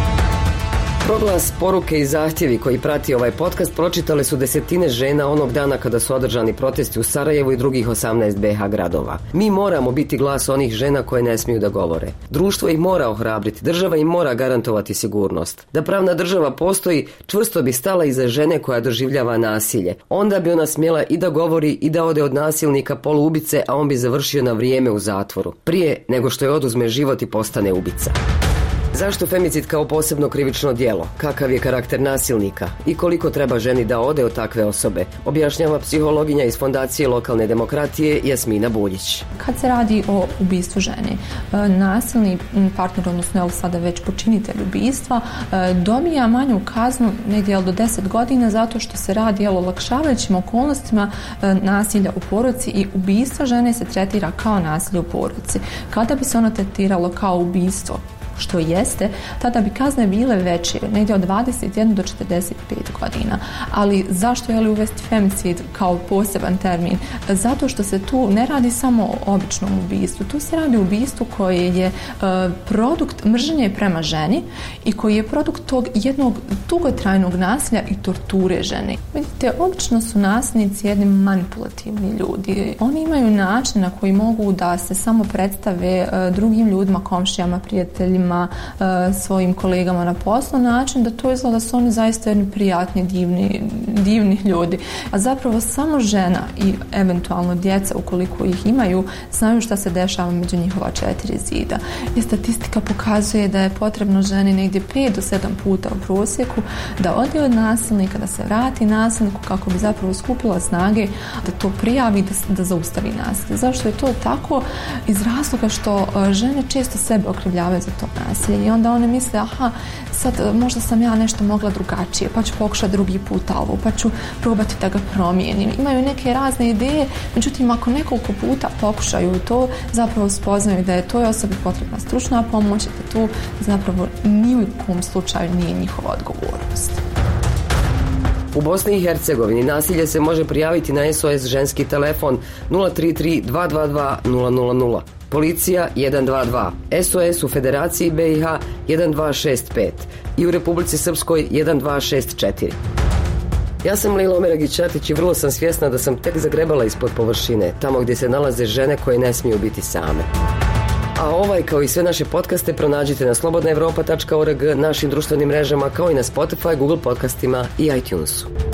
Proglas, poruke i zahtjevi koji prati ovaj podcast pročitale su desetine žena onog dana kada su održani protesti u Sarajevu i drugih osamnaest be ha gradova. Mi moramo biti glas onih žena koje ne smiju da govore. Društvo ih mora ohrabriti, država im mora garantovati sigurnost. Da pravna država postoji, čvrsto bi stala iza žene koja doživljava nasilje. Onda bi ona smjela i da govori i da ode od nasilnika poluubice, a on bi završio na vrijeme u zatvoru. Prije nego što je oduzme život i postane ubica. Zašto femicid kao posebno krivično djelo? Kakav je karakter nasilnika? I koliko treba ženi da ode od takve osobe? Objašnjava psihologinja iz Fondacije lokalne demokratije Jasmina Buljić. Kad se radi o ubistvu žene, nasilni partner, odnosno evo sada već počinitelj ubistva, dobija manju kaznu negdje do deset godina zato što se radi o olakšavajućim okolnostima nasilja u porodici i ubistvo žene se tretira kao nasilje u porodici. Kada bi se ono tretiralo kao ubistvo, što jeste, tada bi kazne bile veće, negdje od dvadeset jedan do četrdeset pet godina. Ali zašto je li uvesti femicid kao poseban termin? Zato što se tu ne radi samo o običnom ubistvu. Tu se radi o ubistvu koje je e, produkt mržnje prema ženi i koji je produkt tog jednog dugotrajnog nasilja i torture žene. Vidite, obično su nasilnici jedni manipulativni ljudi. Oni imaju način na koji mogu da se samo predstave e, drugim ljudima, komšijama, prijateljima, svojim kolegama na poslu, način da to izgleda da su oni zaista jedni prijatni, divni, divni ljudi. A zapravo samo žena i eventualno djeca, ukoliko ih imaju, znaju šta se dešava među njihova četiri zida. I statistika pokazuje da je potrebno ženi negdje pet do sedam puta u prosjeku da ode od nasilnika, da se vrati nasilniku kako bi zapravo skupila snage da to prijavi, da, da zaustavi nasilje. Zašto je to tako? Iz razloga što žene često sebe okrivljavaju za to. nasilje i onda one misle aha, sad možda sam ja nešto mogla drugačije, pa ću pokušati drugi put ovo, pa ću probati da ga promijenim. Imaju neke razne ideje, međutim ako nekoliko puta pokušaju to, zapravo spoznaju da je toj osobi potrebna stručna pomoć, da to zapravo ni u kom slučaju nije njihova odgovornost. U Bosni i Hercegovini nasilje se može prijaviti na S O S ženski telefon nula tri tri dva dva dva nula nula nula. Policija jedan dva dva, S O S u Federaciji B i H jedan dva šest pet i u Republici Srpskoj jedan dva šest četiri. Ja sam Lila Omeragić-Ćatić i vrlo sam svjesna da sam tek zagrebala ispod površine, tamo gdje se nalaze žene koje ne smiju biti same. A ovaj kao i sve naše podcaste pronađite na slobodna evropa tačka org, našim društvenim mrežama kao i na Spotify, Google podcastima i iTunesu.